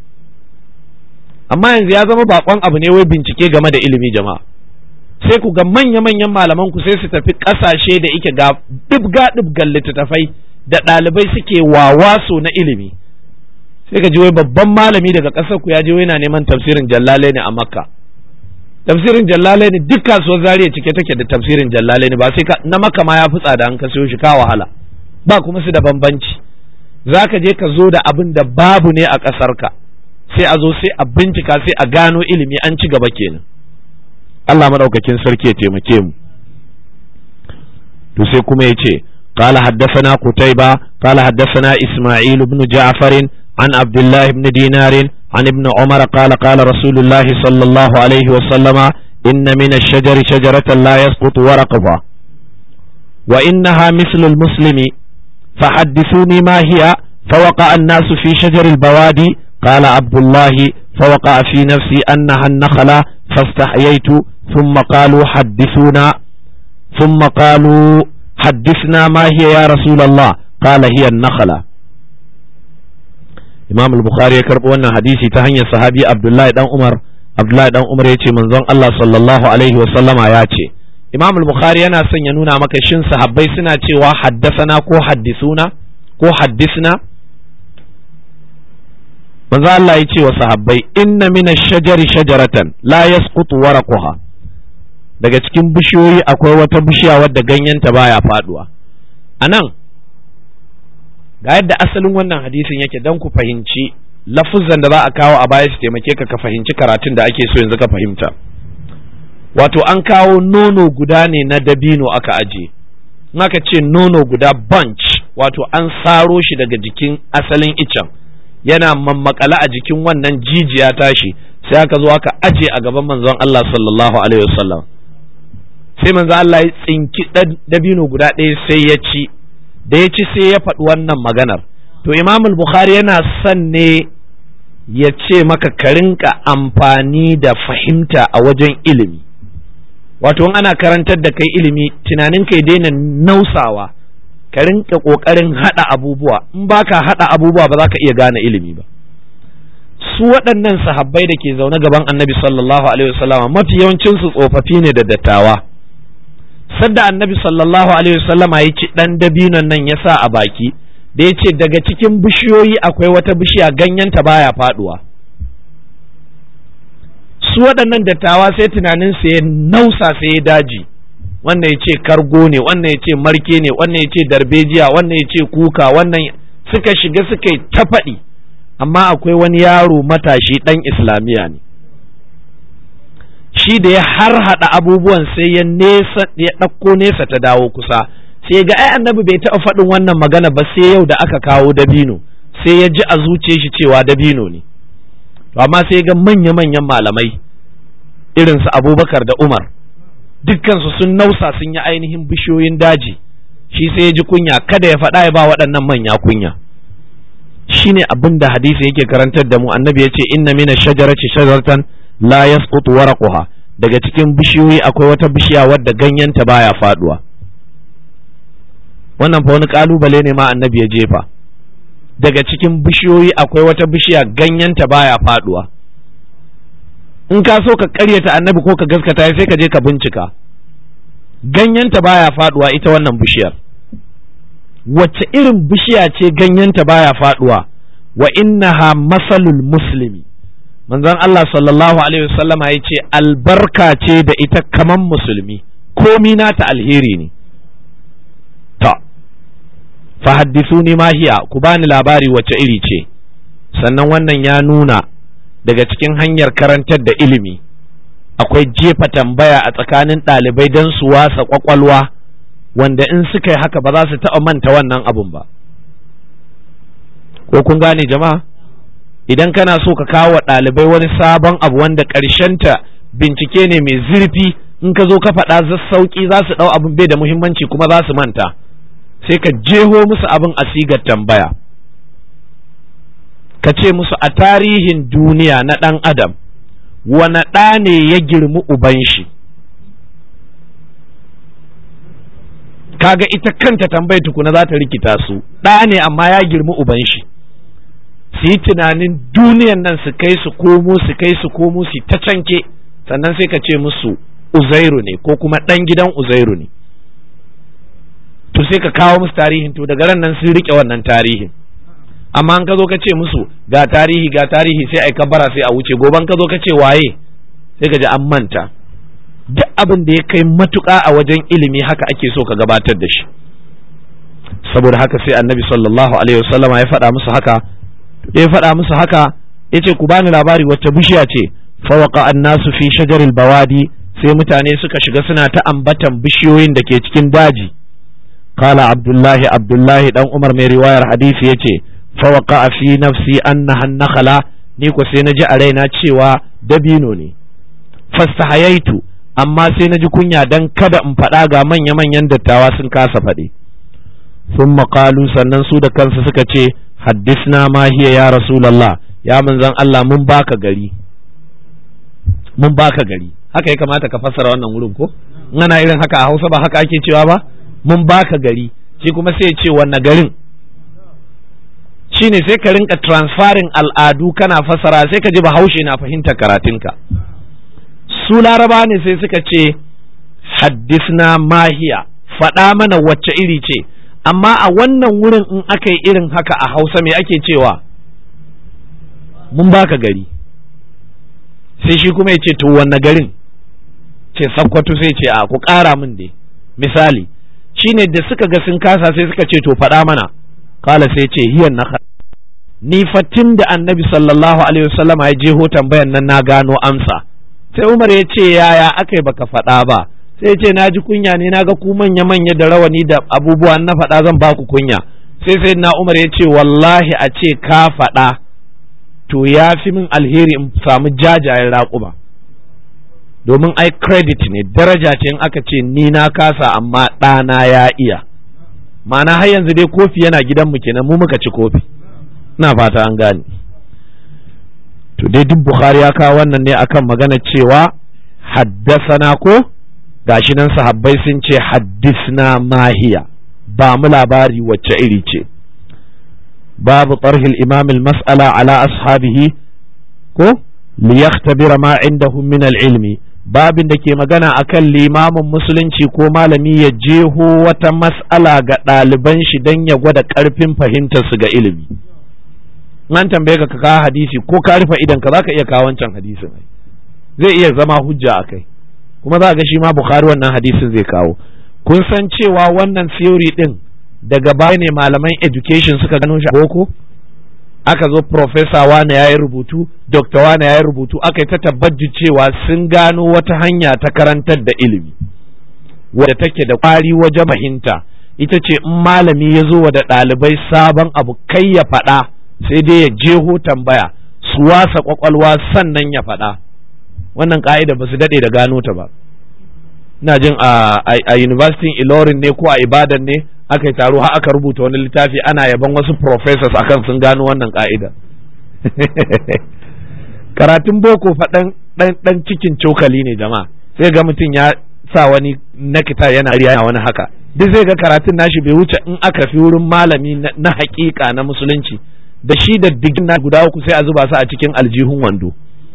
Amma yanzu ya zama bakon abu ne wai bincike game da ilimi jama'a. Sai ku ga manya-manyan malaman ku sai su tafi ƙasashe da ike ga ɗibga-ɗibgan littattafai da ɗalibai suke wawaso na ilimi, sai ka ji wai babban malami daga ƙasar ku ya je yana neman tafsirin Jallalaini a Makka. Tafsirin Jallalaini duk kasuwar Zaria cike take da tafsirin Jallalaini, ba sai na Makka ma ya fi tsada an ka siyo shi ka wahala, ba kuma su da bambanci. Zaka je ka zo da abin da babu ne a ƙasar ka, sai a zo sai a bincika sai a gano ilimi, an ci gaba kenan. Allah madaukakin sarki ya taimake mu. To sai kuma yace قال حدثنا قتيبة قال حدثنا إسماعيل بن جعفر عن عبد الله بن دينار عن ابن عمر قال قال رسول الله صلى الله عليه وسلم إن من الشجر شجرة لا يسقط ورقها وإنها مثل المسلم فحدثوني ما هي فوقع الناس في شجر البوادي قال عبد الله فوقع في نفسي أنها النخلة فاستحييت ثم قالوا حدثنا ما هي يا رسول الله قال هي النخلة. Imam al-Bukhari ya karɓo wannan hadisi ta hanyar sahabi Abdullahi dan Umar ya ce manzon Allah sallallahu alaihi wa sallama ya ce. Imam al-Bukhari yana son ya nuna maka shin sahabbai suna cewa haddasana ko haddisuna ko haddisna. Manzo Allah ya ce wa sahabbai inna min ash-shajari shajaratan la yasqutu waraquha, daga cikin bishiyoyi akwai wata bishiya wadda ganyenta baya faduwa. Anan ga yadda asalin wannan hadisin yake dan ku fahimci lafuzan da za a kawo a baya su taimake ka fahimci karatun da ake so yanzu ka fahimta. Wato an kawo nono guda ne na dabino aka aje, in aka ce nono guda bunch wato an saro shi daga jikin asalin icen yana mammakala a jikin wannan jijiya tashi, sai aka zo aka aje a gaban manzon Allah sallallahu alaihi wasallam. Sai manzon Allah ya tsinki dabino guda ɗaya sai ya ci, da ya ci sai ya faɗi wannan maganar. To Imam al-Bukhari yana son ne ya ce maka ka rinka amfani da fahimta a wajen ilimi. Wato in ana karantar da kai ilimi tunanin kai daina nausawa, ka rinka kokarin hada abubuwa, in baka hada abubuwa ba za ka iya gane ilimi ba. Su waɗannan sahabbai da ke zaune gaban Annabi sallallahu alaihi wasallam mafi yawancin su tsofaffi ne da dattawa. Sadda Annabi sallallahu alaihi wasallam ya ci dan dabinon nan ya sa a baki, da ya ce daga cikin bishiyoyi akwai wata bishiya ganyenta baya faduwa. Su waɗannan dattawa sai tunanin su ya nausa sai ya daji, wannan ya ce kargo ne, wannan ya ce marke ne, wannan ya ce darbejiya, wannan ya ce kuka, wannan suka shiga suka yi ta faɗi. Amma akwai wani yaro matashi ɗan Islamiyya ne, shi da ya harhaɗa abubuwan sai ya ɗauko nesa ta dawo kusa, sai ga ai Annabi bai taɓa faɗin wannan magana ba sai yau da aka kawo dabino, sai ya ji a zuciyar shi cewa dabino ne. Amma sai ga manya-manyan malamai irin su Abubakar da Umar dukkansu sun nausa sun yi ainihin bishiyoyin daji, shi sai ya ji kunya kada ya faɗa ya ba waɗannan manya kunya. Shine abin da hadisi yake karantar da mu. Annabi ya ce inna mina shajarati shajaratan la yasqutu waraquha, daga cikin bishiyoyi akwai wata bishiya wadda ganyenta baya faduwa. Wannan fa wani kalubale ne ma Annabi ya jefa. Daga cikin bishiyoyi akwai wata bishiya ganyenta baya faduwa. In ka so ka karyata Annabi ko ka gaskata sai ka je ka bincika. Ganyenta baya faduwa ita wannan bishiyar. Wacce irin bishiya ce ganyenta baya faduwa? Wa innaha masalul muslimi. Manzon Allah sallallahu alaihi wasallam ya ce albarka ce da ita kaman musulmi, komi nata alheri ne. Ta fahaddithuni ma hiya, ku bani labari wacce iri ce. Sannan wannan ya nuna daga cikin hanyar karantar da ilimi akwai jefa tambaya a tsakanin ɗalibai don su wasa kwakwalwa, wanda in suka yi haka ba za su taɓa manta wannan abun ba. Ko kun gane jama'a? Idan kana so ka kawo wa ɗalibai wani sabon abu wanda ta bincike ne mai zurfi, in ka zo ka faɗa sauƙi za su ɗau abin bai da muhimmanci kuma za su manta, sai ka jeho musu abin a sigar tambaya. Ka ce musu a tarihin duniya na ɗan adam wane ɗa ne ya girmi uban shi? Kaga ita kanta tambayar tukuna za ta rikita su. Ɗa ne amma ya girmi uban shi. Su yi tunanin duniyan nan su kai su komo su ta canke, sannan sai ka ce musu Uzairu ne ko kuma ɗan gidan Uzairu ne. To sai ka kawo musu tarihin, to daga ran nan sun rike wannan tarihin. Amma an ka zo ka ce musu ga tarihi sai ai kabara sai a wuce, goban ka zo ka ce waye sai ka ji an manta. Duk abin da ya kai matuƙa a wajen ilimi haka ake so ka gabatar da shi. Saboda haka sai Annabi sallallahu alaihi wasallam ya faɗa musu haka. Da ya faɗa musu haka ya ce ku bani labari wacce bishiya ce. Fawaqa annasu fi shajaril bawadi, sai mutane suka shiga suna ta ambatan bishiyoyin da ke cikin daji. Kala Abdullahi dan Umar mai riwayar hadisi yace fawaqa fi nafsi annaha nakhala, ni ko sai naji a raina cewa dabino ne. Fastahayaitu, amma sai naji kunya dan kada in faɗa ga manya-manyan dattawa sun kasa faɗi. Thumma qalu, sannan su da kansu suka ce haddisna ma hiya ya rasulullah, ya manzon Allah mun baka gari haka ya kamata ka fassara wannan wurin ko in ana irin haka a Hausa ba haka ake cewa ba, mun baka gari, shi kuma sai ya ce wanne garin, shine sai ka rinka transferring al'adu kana fassara, sai ka ji Bahaushe na fahimtar karatunka. Su Laraba ne sai suka ce haddisna mahiya, faɗa mana wacce iri ce, amma a wannan wurin in aka yi irin haka a Hausa me ake cewa, mun baka gari, sai shi kuma ya ce to wanne garin, ce Sakkwato, sai ce a ku ƙara min dai misali. Shine da suka ga sun kasa sai suka ce to faɗa mana, kala sai ce hiyan nakhal, ni fatin da annabi sallallahu alaihi wasallam ya jeho tambayan nan na gano amsa. Sai Umar ya ce yaya akai baka faɗa ba, sai ya ce na ji kunya ne, na ga ku manya da rawani da abubuwan na faɗa zan ba ku kunya. Sai na Umar ya ce wallahi a ce ka faɗa to ya fi min alheri in samu jajayen raƙuma, domin ai credit ne, daraja ce in aka ce ni na kasa amma ɗana ya iya, ma'ana har yanzu dai kofi yana gidanmu kenan, mu muka ci kofi. Ina fata an gane. To dai duk Bukhari ya kawo wannan ne akan magana cewa haddasana, ko gashi nan sahabbai sun ce haddisna mahiya, ba mu labari wacce iri ce. babu tarhil imam al-mas'ala ala ashabihi ko liyaktabira ma indahum min al-ilmi, babin da ke magana akan limamin musulunci ko malami ya jeho wata mas'ala ga ɗaliban shi don ya gwada ƙarfin fahimtar su ga ilimi. An tambaye ka kawo hadisi ko ka rufe idan ka zaka iya kawo wancan hadisin, zai iya zama hujja akai, kuma za ga shi ma Bukhari wannan hadisin zai kawo. Kun san cewa wannan theory din daga baya ne malaman education suka gano shi a boko, aka zo professor wane yayi rubutu, doctor wane yayi rubutu, aka yi ta tabbaji cewa sun gano wata hanya ta karantar da ilimi wadda take da kwari wajen fahimta. Ita ce in malami ya zo da ɗalibai sabon abu kai ya faɗa, sai dai ya jeho tambaya su wasa kwakwalwa sannan ya faɗa. Wannan ka'ida ba su daɗe da gano ta ba. Ina jin a University Ilorin ne ko a Ibadan ne aka yi taro har aka rubuta wani littafi ana yaban wasu professors akan sun gano wannan ka'ida. Karatun boko faɗan ɗan cikin cokali ne jama'a, sai ga mutum ya sa wani nakita yana riya wani haka, duk zai ga karatun nashi bai wuce in aka fi wurin malami na haƙiƙa na musulunci da shi da digin na guda uku sai a zuba su a cikin aljihun wando.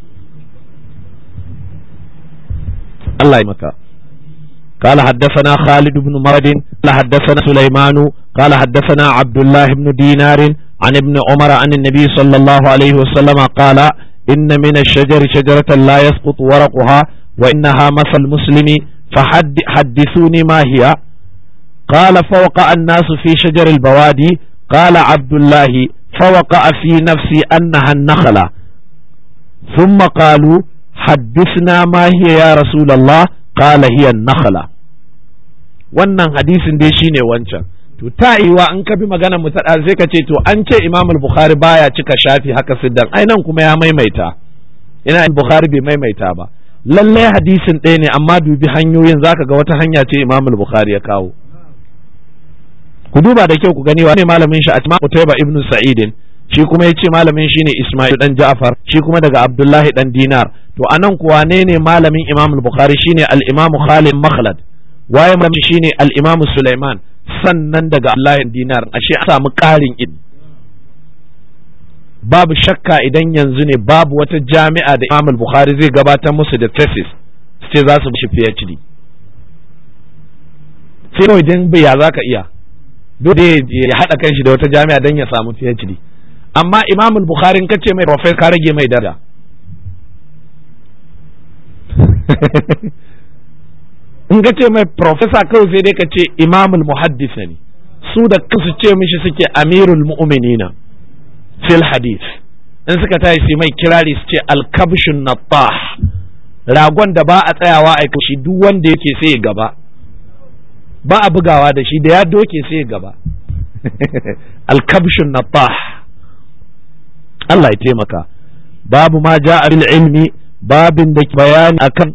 Allah ya maka. قال حدثنا خالد بن مرد قال حدثنا سليمان قال حدثنا عبد الله بن دينار عن ابن عمر عن النبي صلى الله عليه وسلم قال إن من الشجر شجرة لا يسقط ورقها وإنها مثل المسلم فحدثوني ما هي. قال فوقع الناس في شجر البوادي. قال عبد الله فوقع في نفسي أنها النخلة. ثم قالوا حدثنا ما هي يا رسول الله. قال هي النخلة. wannan hadisin dai shine wancan. To ta yiwa in ka bi magana mu ta sai ka ce to an ce Imam al-Bukhari baya cika shafi haka siddan, ai nan kuma ya maimaita, ina al-Bukhari bai maimaita ba. Lallai hadisin ɗaya ne amma dubi hanyoyin zaka ga wata hanya ce Imam al-Bukhari ya kawo. Ku duba da kyau ku gani wane malamin shi Asma Qutayba ibn Sa'id, shi kuma yace malamin shi ne Ismail dan Ja'far, shi kuma daga Abdullahi dan Dinar. To anan kuwa ne malamin Imam al-Bukhari shine al-Imam Khalid Makhlad, waye malamin shine al-Imam Sulaiman, sannan daga Abdullahi dan Dinar. Ashe a samu ƙarin ilimi. Babu shakka idan yanzu ne babu wata jami'a da Imam al-Bukhari zai gabatar musu da thesis sai za su shi PhD. Sai kawai idan bai ya zaka iya dole ya haɗa kanshi da wata jami'a don ya samu PhD. Amma Imam al-Bukhari in kace mai professor ka rage mai daraja. In ka ce mai professor kawai sai dai ka ce Imam al-Muhaddis ne, su da kansu ce mishi suke Amirul Mu'minina fil hadith. In suka tashi sai mai kirari su ce al-Kabshun Nattah, ragon da ba a tsayawa a kashi duk wanda yake sai gaba, ba a bugawa da shi da ya doke sai gaba. Al-Kabshun Nattah. Allah ya taimaka. Babu ma ja'a bil ilmi, babin da bayani akan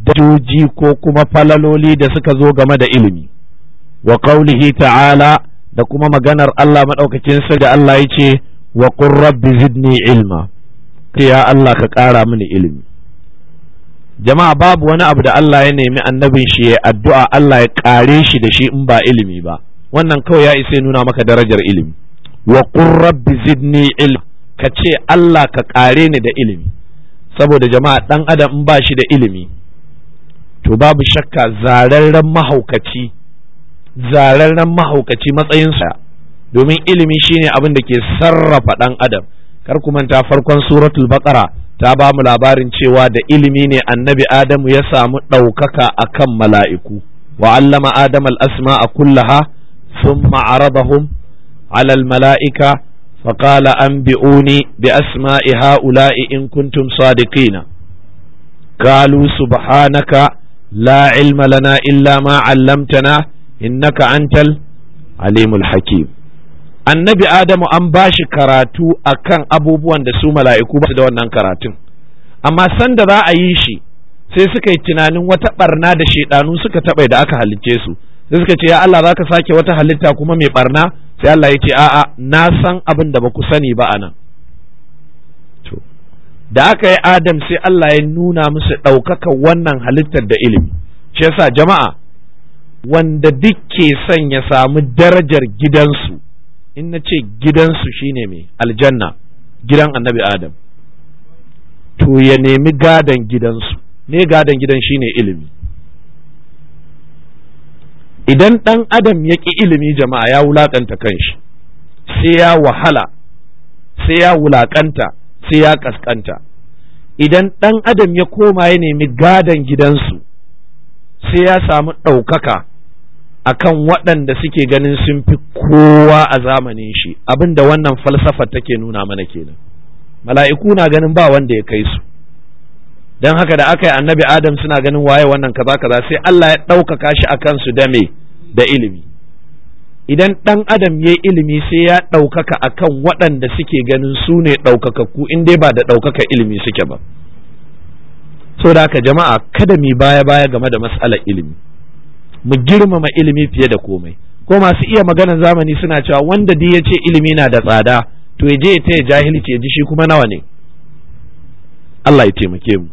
dajoji ko kuma falaloli da suka zo game da ilimi. Wa qaulihi ta'ala, da kuma maganar Allah madaukakin sa da Allah yace wa qur rabbi zidni ilma, ya Allah ka ƙara mini ilimi. Jama'a babu wani abu da Allah ya nemi annabin shi ya addu'a Allah ya ƙare shi da shi in ba ilimi ba, wannan kawai ya isa nuna maka darajar ilimi. Wa qur rabbi zidni ilma, ka ce Allah ka ƙare ni da ilimi, saboda jama'a ɗan adam in ba shi da ilimi to babu shakka zararren mahaukaci matsayinsa, domin ilimi shine abin da ke sarrafa ɗan adam. Kar ku manta farkon suratul baqara ta ba mu labarin cewa da ilimi ne annabi adamu ya samu ɗaukaka akan mala'iku. wa allama adam al-asma'a kullaha thumma aradahum ala al-mala'ika فقال أنبئوني بأسماء هؤلاء إن كنتم صادقين قالوا سبحانك لا علم لنا إلا ما علمتنا إنك أنت العليم الحكيم. annabi Adamu an bashi karatu akan abubuwan da su mala'iku ba su da wannan karatun, amma sanda za a yi shi sai suka yi tunanin wata barna da shaidanu suka taɓa da aka halicce su, sai suka ce ya Allah za ka sake wata halitta kuma mai barna, sai Allah ya ce a'a na san abin da ba ku sani ba anan. To da aka yi Adam sai Allah ya nuna musu ɗaukaka wannan halittar da ilimi. Shi yasa jama'a wanda duk ke son ya samu darajar gidansu, in na ce gidansu shine mai aljanna, gidan annabi Adam, to ya nemi gadon gidansu. Ne gadon gidan shine ilimi. Idan ɗan adam ya ƙi ilimi jama'a ya wulaƙanta kanshi, sai ya wahala, sai ya wulaƙanta, sai ya ƙasƙanta. Idan ɗan adam ya koma ya nemi gadon gidansu, sai ya samu ɗaukaka akan waɗanda suke ganin sun fi kowa a zamanin shi, abin da wannan falsafa take nuna mana kenan. Mala'iku na ganin ba wanda ya kai su, don haka da aka yi annabi Adam suna ganin waye wannan kaza kaza, sai Allah ya ɗaukaka shi a kansu da me, da ilimi. Idan ɗan adam ya yi ilimi sai ya ɗaukaka a kan waɗanda suke ganin su ne ɗaukakakku, in dai ba da ɗaukaka ilimi suke ba. So da haka jama'a kada mu baya baya game da mas'alar ilimi, mu girmama ilimi fiye da komai. Ko masu iya maganar zamani suna cewa wanda dai ya ce ilimi na da tsada to ya je ya taya jahilci ya ji shi kuma nawa ne. Allah ya taimake mu.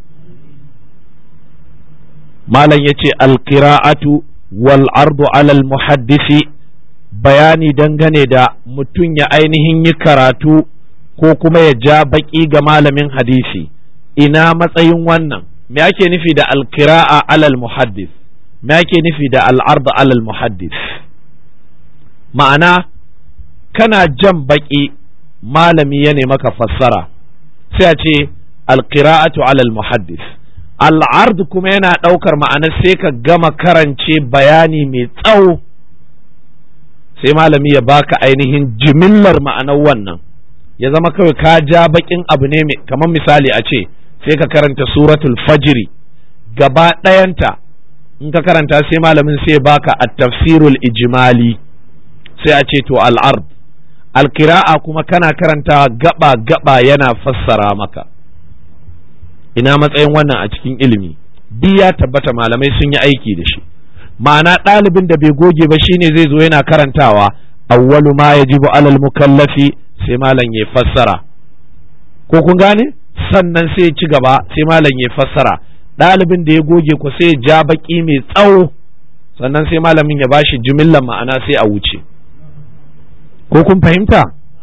Malam ya ce alqira'atu wal ardu alal muhaddisi, bayani dangane da mutum ya ainihin yi karatu ko kuma ya ja baki ga malamin hadisi, ina matsayin wannan? Me ake nufi da alqira'a alal muhaddis? Me ake nufi da al ardu alal muhaddis? Ma'ana kana jan baki malami ya maka fassara sai a ce alqira'atu alal muhaddis. Al'ard kuma yana ɗaukar ma'anar sai ka gama karance bayani mai tsawo sai malami ya baka ainihin jimillar ma'anar wannan, ya zama kawai ka ja bakin abu ne kamar misali a ce sai ka karanta suratul fajri gaba ɗayanta, in ka karanta sai malamin sai baka at-tafsirul ijmali, sai a ce to al'ard. Alkira'a kuma kana karanta gaba gaba yana fassara maka. Ina matsayin wannan a cikin ilimi? Duk ya tabbata malamai sun yi aiki da shi. Ma'ana ɗalibin da bai goge ba shine zai zo yana karantawa awwalu ma yajibu alal mukallafi, sai malam ya fassara, ko kun gane? Sannan sai ya ci gaba sai malam ya fassara. Ɗalibin da ya goge ko sai ya ja baki mai tsawo, sannan sai malamin ya bashi jimillar ma'ana sai a wuce. Ko kun fahimta?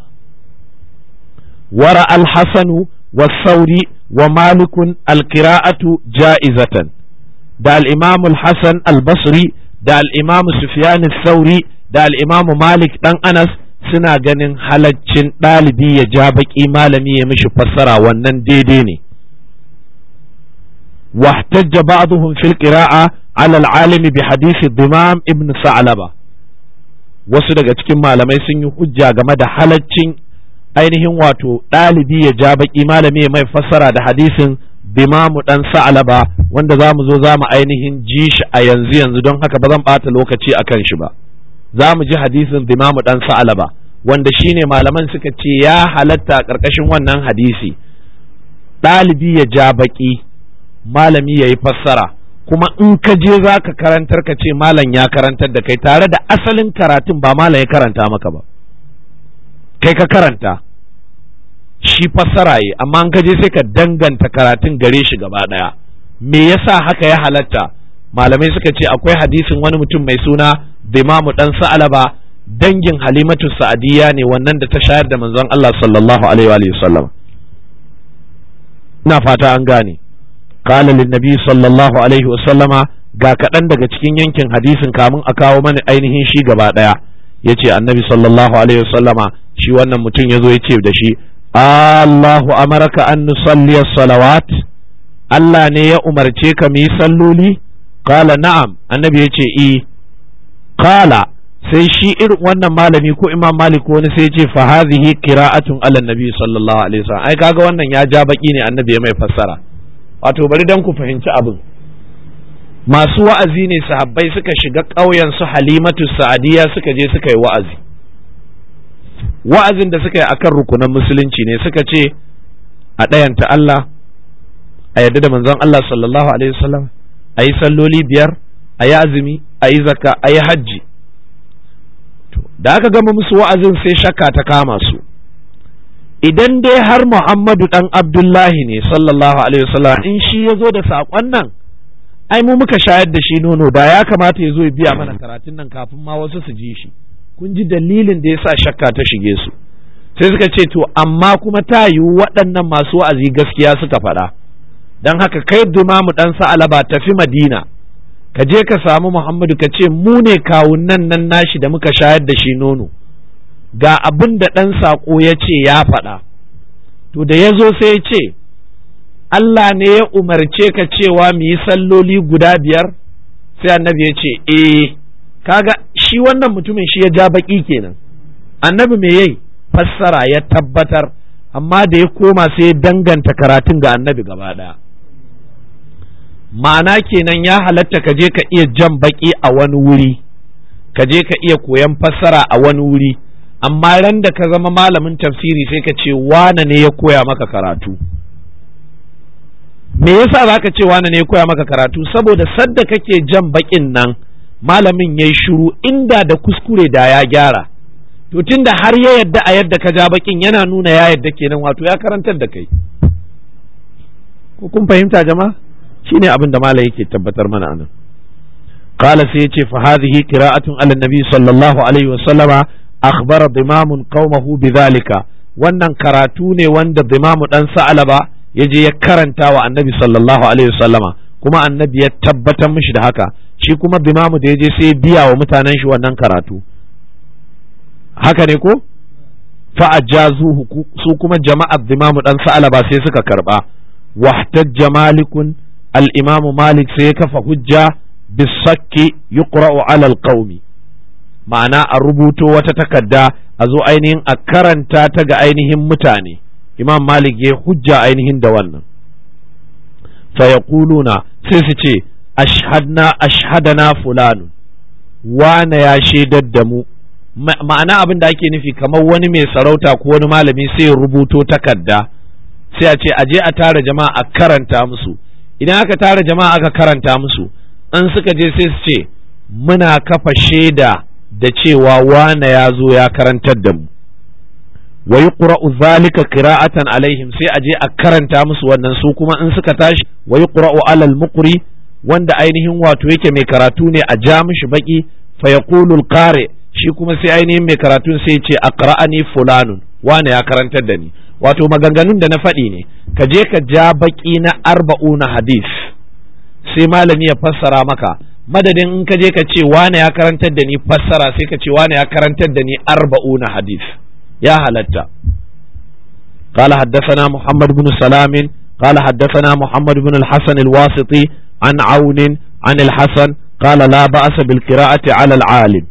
Wara al-Hasanu والثوري ومالك القراءة جائزة. دا الإمام الحسن البصري دا الإمام سفيان الثوري دا الإمام مالك دان أنس suna ganin halaccin ɗalibi ya ja baƙi malami ya mishi fassara, wannan daidai ne. Wahtajja ba'dhum fil qira'a 'ala al-'alimi bi hadisi Dimam ibn Sa'laba. Wasu daga cikin malamai sun yi hujja game da halaccin ainihin wato ɗalibi ya ja baƙi malami ya mai fassara da hadisin Dimamu ɗan Sa'laba, wanda za mu zo za mu ainihin ji shi a yanzu don haka ba zan ɓata lokaci a kan shi ba. Za mu ji hadisin Dimamu ɗan Sa'laba, wanda shine malaman suka ce ya halatta a ƙarƙashin wannan hadisi ɗalibi ya ja baƙi malami ya yi fassara, kuma in ka je za ka karantar ka ce malam ya karantar da kai tare da asalin karatun ba malam ya karanta maka ba, kai ka karanta shi fassara yi, amma in ka je sai ka danganta karatun gare shi gaba ɗaya. Me yasa haka ya halatta? Malamai suka ce akwai hadisin wani mutum mai suna Dimamu dan Sa'alaba, dangin Halimatu Sa'adiyya ne wannan da ta shayar da manzon Allah sallallahu alaihi wa sallam. Ina fata an gane. Qala lin nabi sallallahu alaihi wa sallama, ga kaɗan daga cikin yankin hadisin kamun a kawo mana ainihin shi gaba ɗaya. Yace annabi sallallahu alaihi wa sallama, shi wannan mutum yazo yace da shi, Allahu amaraka an nusalli as-salawat, Allah ne ya umarce ka mu yi salloli? Qala na'am, annabi yace qala sai shi irin wannan malami ko imam malik wani sai ce fa hadhihi qira'atun ala nabi sallallahu alaihi wasallam, ai kaga wannan ya ja baki ne annabi ya mai fassara. Wato bari dan ku fahimci abin, masu wa'azi ne sahabbai suka shiga ƙauyen su Halimatu Sa'adiyya suka je suka yi wa'azi. Wa'azin da suka yi akan rukunan musulunci ne, suka ce a ɗayanta Allah, a yadda da manzon Allah sallallahu alaihi wasallam, a yi salloli 5, a yi azumi, a yi zakka, a yi hajji. Da aka gama musu wa'azin sai shakka ta kama su, idan dai har Muhammadu ɗan Abdullahi ne sallallahu alaihi wasallam, in shi ya zo da saƙon nan, ai mu muka shayar da shi nono, da ya kamata ya zo ya biya mana karatun nan kafin ma wasu su ji shi. Kun ji dalilin da ya sa shakka ta shige su. Sai suka ce to amma kuma ta yiwu waɗannan masu wa'azi gaskiya suka faɗa, don haka kai Dimamu ɗan Sa'alaba tafi Madina, ka je ka samu Muhammadu ka ce mu ne kawunan nan nashi da muka shayar da shi nono, ga abin da ɗan saƙo ya ce ya faɗa. To da ya zo sai ya ce Allah ne ya umarce ka cewa mu yi salloli guda 5, sai annabi ya ce kaga shi wannan mutumin shi ya ja baki kenan. Annabi me yayi? Fassara ya tabbatar, amma da ya koma sai ya danganta karatun ga annabi gaba ɗaya. Ma'ana kenan ya halatta ka je ka iya jan baki a wani wuri, ka je ka iya koyan fassara a wani wuri, amma ran da ka zama malamin tafsiri sai ka ce wane ne ya koya maka karatu. Me yasa za ka ce wane ne ya koya maka karatu? Saboda sadda kake jan bakin nan malamin ya yi shiru, inda da kuskure da ya gyara. To tunda har ya yadda a yadda ka ja bakin yana nuna ya yadda kenan, wato ya karantar da kai. Ko kun fahimta jama'a? Shine abin da malai yake tabbatar mana anan. Qala sai yace fa hadhihi qira'atun ala nabi sallallahu alaihi wa sallama, akhbara Dimamun qaumahu bidhalika. Wannan karatu ne wanda Dimamu dan Sa'alaba yaje ya karanta wa annabi sallallahu alaihi wa sallama, kuma annabi ya tabbatar mishi da haka. Shi kuma Dimamu da yaje sai biya wa mutanen shi wannan karatu. Haka ne ko? Fa ajazuhu, su kuma jama'ar Dimamu dan Sa'alaba sai suka karba. Wahtajja Malikun, al-Imamu Malik sai ya kafa hujja bisakki yuqra'u 'ala al-qaumi, ma'ana a rubuto wata takarda a zo ainihin a karanta ta ga ainihin mutane. Imam Malik ya hujja ainihin da wannan. Fa yaquluna, sai su ce ashhadana fulanun, wane ya shaidar da mu. Ma'ana abin da ake nufi kamar wani mai sarauta ko wani malami sai ya rubuto takarda, sai a ce a je a tara jama'a a karanta musu. Idan aka tara jama'a aka karanta musu, an suka je sai su ce muna kafa shaida da cewa wane ya zo ya karantar da mu. Wa yuqra'u zalika qira'atan alaihim, sai a je a karanta musu wannan, su kuma in suka tashi wa yuqra'u alal muqri, wanda ainihin wato yake mai karatu ne a ja mishi baki, fa yaqulu al-qari, shi kuma sai ainihin mai karatun sai ce aqra'ani fulanun, wane ya karantar da ni. Wato maganganun da na faɗi ne, ka je ka ja baki na 40 hadis, sai malami ya fassara maka, madadin in ka je ka ce wane ya karantar da ni fassara, sai ka ce wane ya karantar da ni 40 hadis, ya halatta. قال حدثنا محمد بن سلام قال حدثنا محمد بن الحسن الواسطي عن عون عن الحسن قال لا بأس بالقراءة على العالم.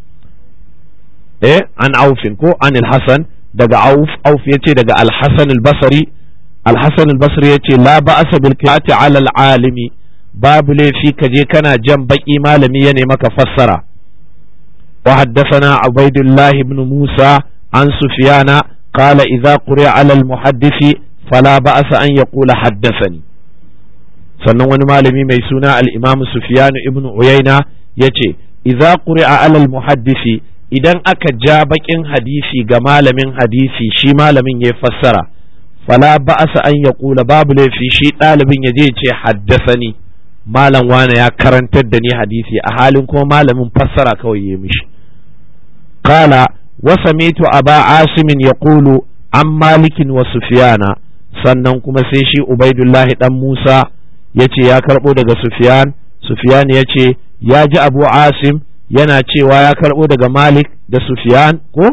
عن عوف كو عن الحسن دقى عوف يتي دقى الحسن البصري يتي لا بأس بالقراءة على العالم، باب لي في كجي كان جنبك مالمي ينمك فسرا. وحدثنا عبيد الله بن موسى عن سفيان قال إذا قرئ على المحدث فلا بأس أن يقول حدثني. sannan wani malami mai suna al-Imam Sufyan ibn Uyayna yace idza quri'a 'ala al-muhaddisi idan aka ja bakin hadisi ga malamin hadisi shi malamin ya fassara fala ba'asa an yaqula babu laifi shi ɗalibin ya je ce haddasani malam wane ya karantar da ni hadisi a halin kuma malamin fassara kawai ya mishi qala wa sami'tu aba asimin yaqulu an malikin wa sufyana sannan kuma sai shi ubaidullahi dan musa yace ya karbo daga sufyan yace ya ji abu asim yana cewa ya karbo daga malik da sufyan ko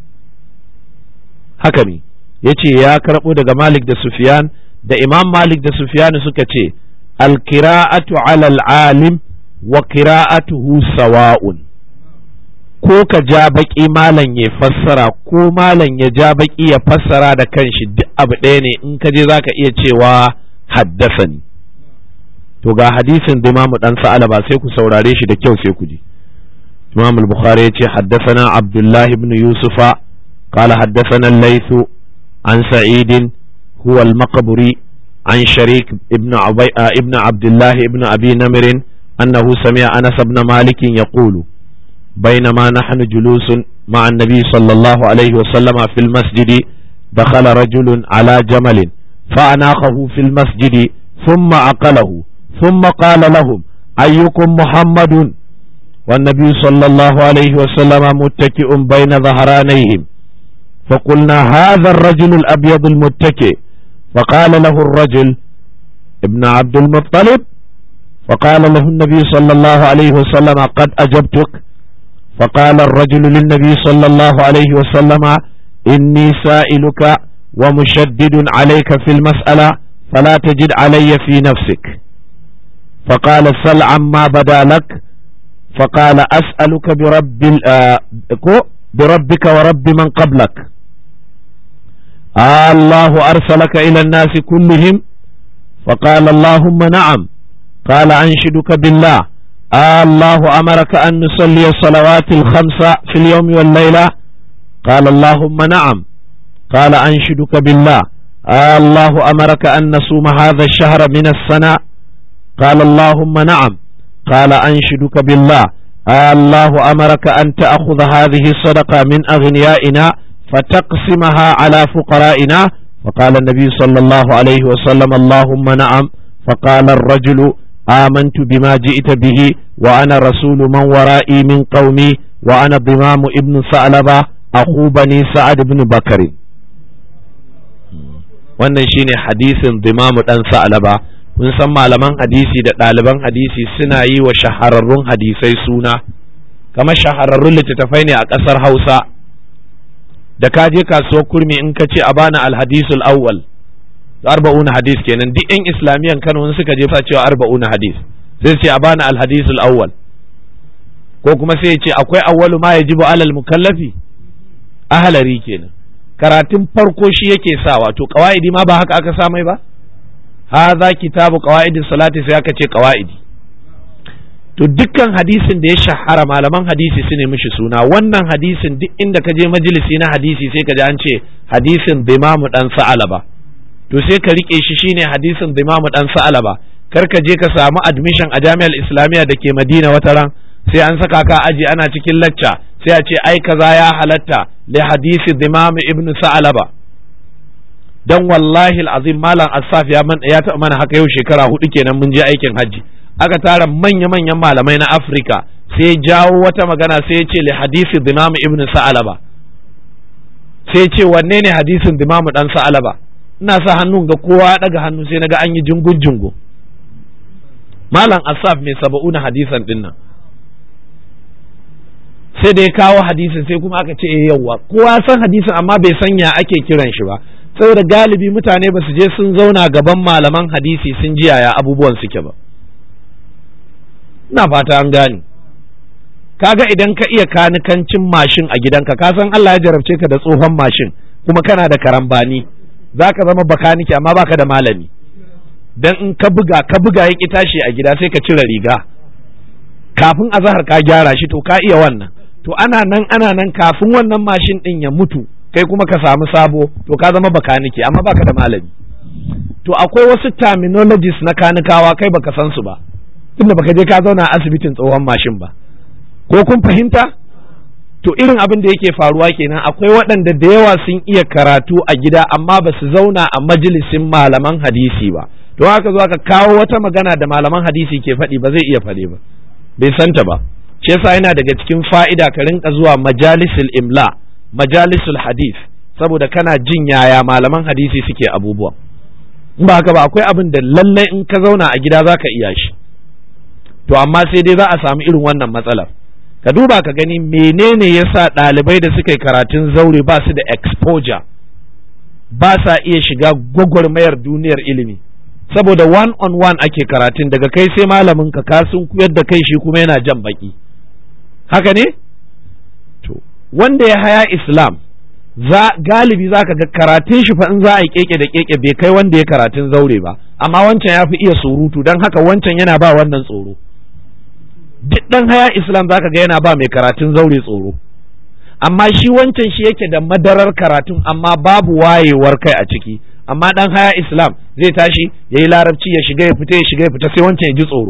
haka ne yace ya karbo daga malik da sufyan da imam malik da sufyan suka ce alqira'atu 'ala al-alim wa qira'atuhu sawa'un ko ka ja baki malam ya fassara ko malam ya ja baki ya fassara da kanshi duk abu ɗaya ne in ka je zaka iya cewa haddasani to ga hadisin da Imam dan Sa'alaba sai ku saurare shi da kyau sai ku ji Imam al-Bukhari ya ce haddathana Abdullah ibn Yusufa قال حدثنا الليث عن سعيد هو المقبري عن شريك ابن عبد الله ابن أبي نمر أنه سمع أنس بن مالك يقول بينما نحن جلوس مع النبي صلى الله عليه وسلم في المسجد دخل رجل على جمل فأناخه في المسجد ثم عقله ثم قال لهم أيكم محمد والنبي صلى الله عليه وسلم متكئ بين ظهرانيهم فقلنا هذا الرجل الأبيض المتكئ فقال له الرجل ابن عبد المطلب فقال له النبي صلى الله عليه وسلم قد أجبتك فقال الرجل للنبي صلى الله عليه وسلم إني سائلك ومشدد عليك في المسألة فلا تجد علي في نفسك فقال سل عما بدا لك فقال أسألك بربك ورب من قبلك الله أرسلك إلى الناس كلهم فقال اللهم نعم قال أنشدك بالله الله أمرك أن نصلي الصلوات الخمس في اليوم والليلة قال اللهم نعم قال أنشدك بالله الله أمرك أن نصوم هذا الشهر من السنة قال اللهم نعم قال أنشدك بالله الله أمرك أن تأخذ هذه الصدقة من أغنيائنا فتقسمها على فقرائنا فقال النبي صلى الله عليه وسلم اللهم نعم فقال الرجل آمنت بما جئت به وأنا رسول من ورائي من قومي وأنا ضمام ابن ثعلبة أخو بني سعد بن بكر wannan shine hadisin dimamu dan Sa'laba kun san malaman hadisi da ɗaliban hadisi suna yi wa shahararrun hadisai suna kamar shahararrun littattafai ne a ƙasar Hausa da ka je kasuwar kurmi in ka ce a bana alhadisul awwal arba'una hadis kenan duk yan islamiyan Kano suka je fa cewa arba'una hadis sai ce a bana alhadisul awwal ko kuma sai ya ce akwai awwalu ma yajibu alal mukallafi ahlari kenan karatun farko shi yake sawa to qawaidi ma ba haka aka sa mai ba hadha kitabu qawaidis salati sai aka ce qawaidi to dukkan hadisin da ya shahara malaman hadisi su ne mishi suna wannan hadisin duk inda ka je majalisi na hadisi sai ka ji an ce hadisin dimamu dan Sa'alaba to sai ka rike shi shine hadisin dimamu dan Sa'alaba kar ka je ka samu admission a jami'ar islamiyya da ke Madina wata ran sai an saka ka aji ana cikin lacca sai a ce ai kaza ya halatta li hadisi dimamu ibnu Sa'alaba dan wallahi alazim malam Asaf ya taɓa mana haka yau shekara 4 kenan mun je aikin hajji aka tara manya-manyan malamai na Afirka sai jawo wata magana sai ya ce li hadisi Imam Ibn Sa'alaba sai ya ce wanne ne hadisin Imam dan Sa'alaba ina sa hannun ga kowa ya daga hannu sai naga an yi jungun malam Asaf mai 70 hadisan din nan sai da ya kawo hadisin sai kuma aka ce yawa kowa san hadisin amma bai san ya ake kiran shi ba saboda galibi mutane ba su je sun zauna gaban malaman hadisi sun ji yaya abubuwan suke ba ina fata an gane kaga idan ka iya kanikancin mashin a gidanka ka san Allah ya jarabce ka da tsohon mashin kuma kana da karambani zaka zama bakaniki amma baka da malami dan in ka buga ya ki tashi a gida sai ka cire riga kafin azahar ka gyara shi to ka iya wannan to ana nan kafin wannan mashin din ya mutu kai kuma ka samu sabo to ka zama bakaniki amma baka da malami to akwai wasu terminologies na kanikawa kai baka san su ba tunda baka je ka zauna a asibitin tsohon mashin ba, ko kun fahimta? To irin abin da yake faruwa kenan, akwai waɗanda da yawa sun iya karatu a gida amma ba su zauna a majalisin malaman hadisi ba, to haka zo aka kawo wata magana da malaman hadisi ke faɗi ba zai iya faɗi ba, bai santa ba. shi yasa yana daga cikin fa'ida ka rinka zuwa majalisul imla, majalisul hadis, saboda kana jin yaya malaman hadisi suke abubuwa. In ba haka ba akwai abin da lallai in ka zauna a gida zaka iya shi, to amma sai dai za a samu irin wannan matsalar. Ka duba ka gani menene yasa ɗalibai da suka yi karatun zaure ba su da exposure, ba sa iya shiga gwagwarmayar duniyar ilimi, saboda one on one ake karatun, daga kai sai malamin ka sun koyar da kai, shi kuma yana jan baki. Haka ne? To wanda ya haya Islam galibi za ka ga karatun shi fa in za a yi keke da keke bai kai wanda ya karatun zaure ba, amma wancan ya fi iya surutu, don haka wancan yana ba wannan tsoro. Duk ɗan haya Islam za ka ga yana ba mai karatun zaure tsoro, amma shi wancan shi yake da madarar karatun amma babu wayewar kai a ciki. Amma ɗan haya Islam zai tashi ya yi larabci, ya shiga ya fita, ya shiga ya fita, sai wancan ya ji tsoro.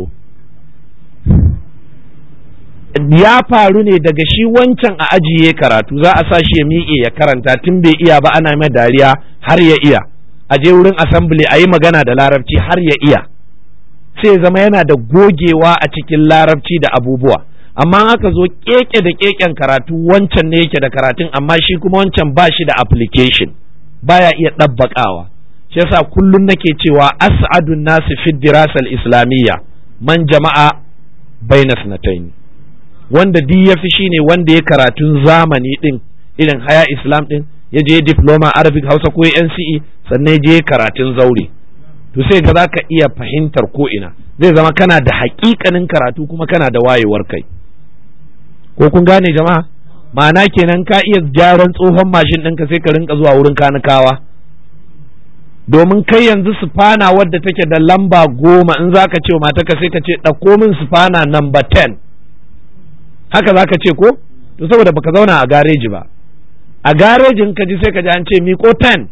Ya faru ne daga shi wancan a ajiye karatu, za a sa shi ya miƙe ya karanta tun bai iya ba, ana mai dariya har ya iya, a je wurin assembly a yi magana da larabci har ya iya, sai zama yana da gogewa a cikin larabci da abubuwa. Amma aka zo keke da keken karatu, wancan ne yake da karatun amma shi kuma wancan ba shi da application, baya iya ɗabbaƙawa. Shi yasa kullum nake cewa as'adun nasi fi dirasal islamiyya man jama'a baina sanatayn, wanda duk yafi shine wanda ya karatun zamani din irin haya Islam din, ya je diploma Arabic Hausa ko NCE, sannan ya je karatun zaure. To sai ga zaka iya fahimtar ko ina, zai zama kana da haƙiƙanin karatu kuma kana da wayewar kai. Ko kun gane jama'a? Ma'ana kenan ka iya gyaran tsohon mashin ɗinka sai ka rinka zuwa wurin kanikawa, domin kai yanzu sufana wadda take da lamba 10 in zaka ce wa matarka sai ka ce ɗauko min sufana number 10, haka zaka ce ko? To saboda baka zauna a gareji ba, a garejin ka ji sai ka ji an ce miƙo 10.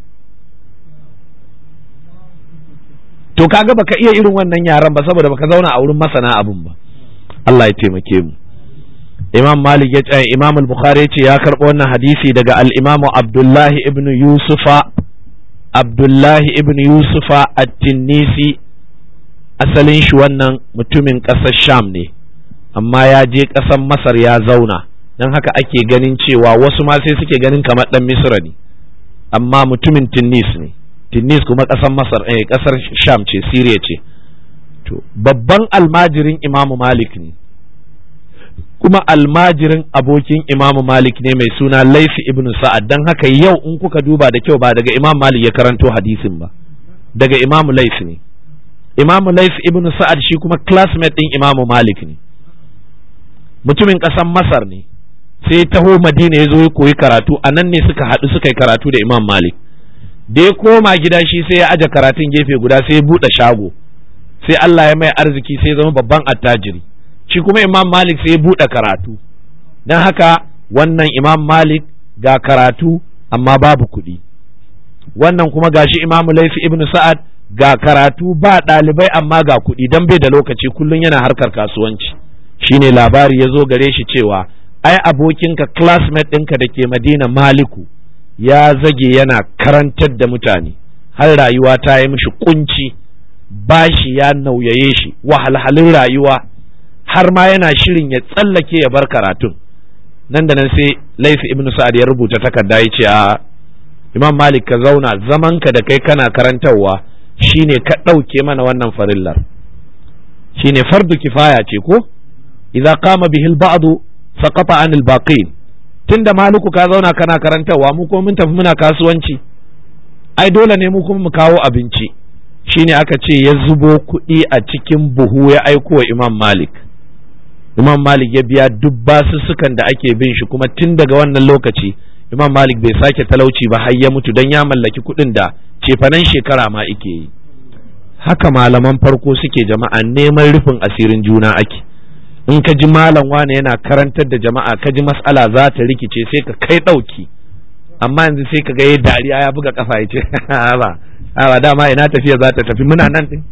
To kaga baka iya irin wannan yaran ba saboda baka zauna a wurin masana abun ba. Allah ya taimake mu. Imam Malik ya ce, Imam al-Bukhari ya ce ya karɓo wannan hadisi daga al-Imam Abdullahi ibn Yusufa at-Tinnisi. Asalin shi wannan mutumin ƙasar Sham ne, amma ya je ƙasar Masar ya zauna, don haka ake ganin cewa wasu ma sai suke ganin kamar ɗan Misra ne, amma mutumin Tinnis ne. Tinnis kuma ƙasar Masar, ƙasar Sham ce, Siriya ce. To babban almajirin Imam Malik ne, kuma almajirin abokin Imam Malik ne mai suna Laifi ibn Sa'ad. Dan haka yau in kuka duba da kyau ba daga Imam Malik ya karanto hadisin ba, daga Imam Laifi ne. Imam Laifi ibn Sa'ad shi kuma classmate din Imam Malik ne, mutumin ƙasar Masar ne, sai taho Madina ya zo ya koyi karatu, a nan ne suka haɗu suka yi karatu da Imam Malik. Da ya koma gida shi sai ya aje karatun gefe guda, sai ya buɗe shago, sai Allah ya mai arziki sai ya zama babban attajiri. Shi kuma Imam Malik sai ya buɗe karatu. Don haka wannan Imam Malik ga karatu amma babu kuɗi, wannan kuma gashi Imam Laifi ibn Sa'ad ga karatu ba ɗalibai amma ga kuɗi, don bai da lokaci, kullum yana harkar kasuwanci. Shine labari ya zo gare shi cewa ai abokinka classmate ɗinka da ke Madina Maliku ya zage yana karantar da mutane, har rayuwa ta yi mishi kunci, bashi ya nauyaye shi, wahalhalun rayuwa, har ma yana shirin ya tsallake ya bar karatun. Nan da nan sai Laifi ibn Sa'ad ya rubuta takarda ya ce a Imam Malik ka zauna, zamanka da kai kana karantarwa shine ka ɗauke mana wannan farillar, shine fardu kifaya ce ko, idza qama bihi al-ba'd saqata 'anil baqin. Tunda Maliku ka zauna kana karantarwa, mu kuma mun tafi muna kasuwanci, ai dole ne mu kuma mu kawo abinci. Shine aka ce ya zubo kuɗi a cikin buhu ya aiko wa Imam Malik. Imam Malik ya biya duk basussukan da ake bin shi, kuma tun daga wannan lokaci Imam Malik bai sake talauci ba har ya mutu, don ya mallaki kuɗin da cefanen shekara ma ake yi. Haka malaman farko suke jama'a, neman rufin asirin juna ake. In ka ji malam wane yana karantar da jama'a, ka ji mas'ala za ta rikice sai ka kai ɗauki, amma yanzu sai ka ga ya dariya ya buga kafa ya ce ba a dama ina tafiya za ta tafi muna nan din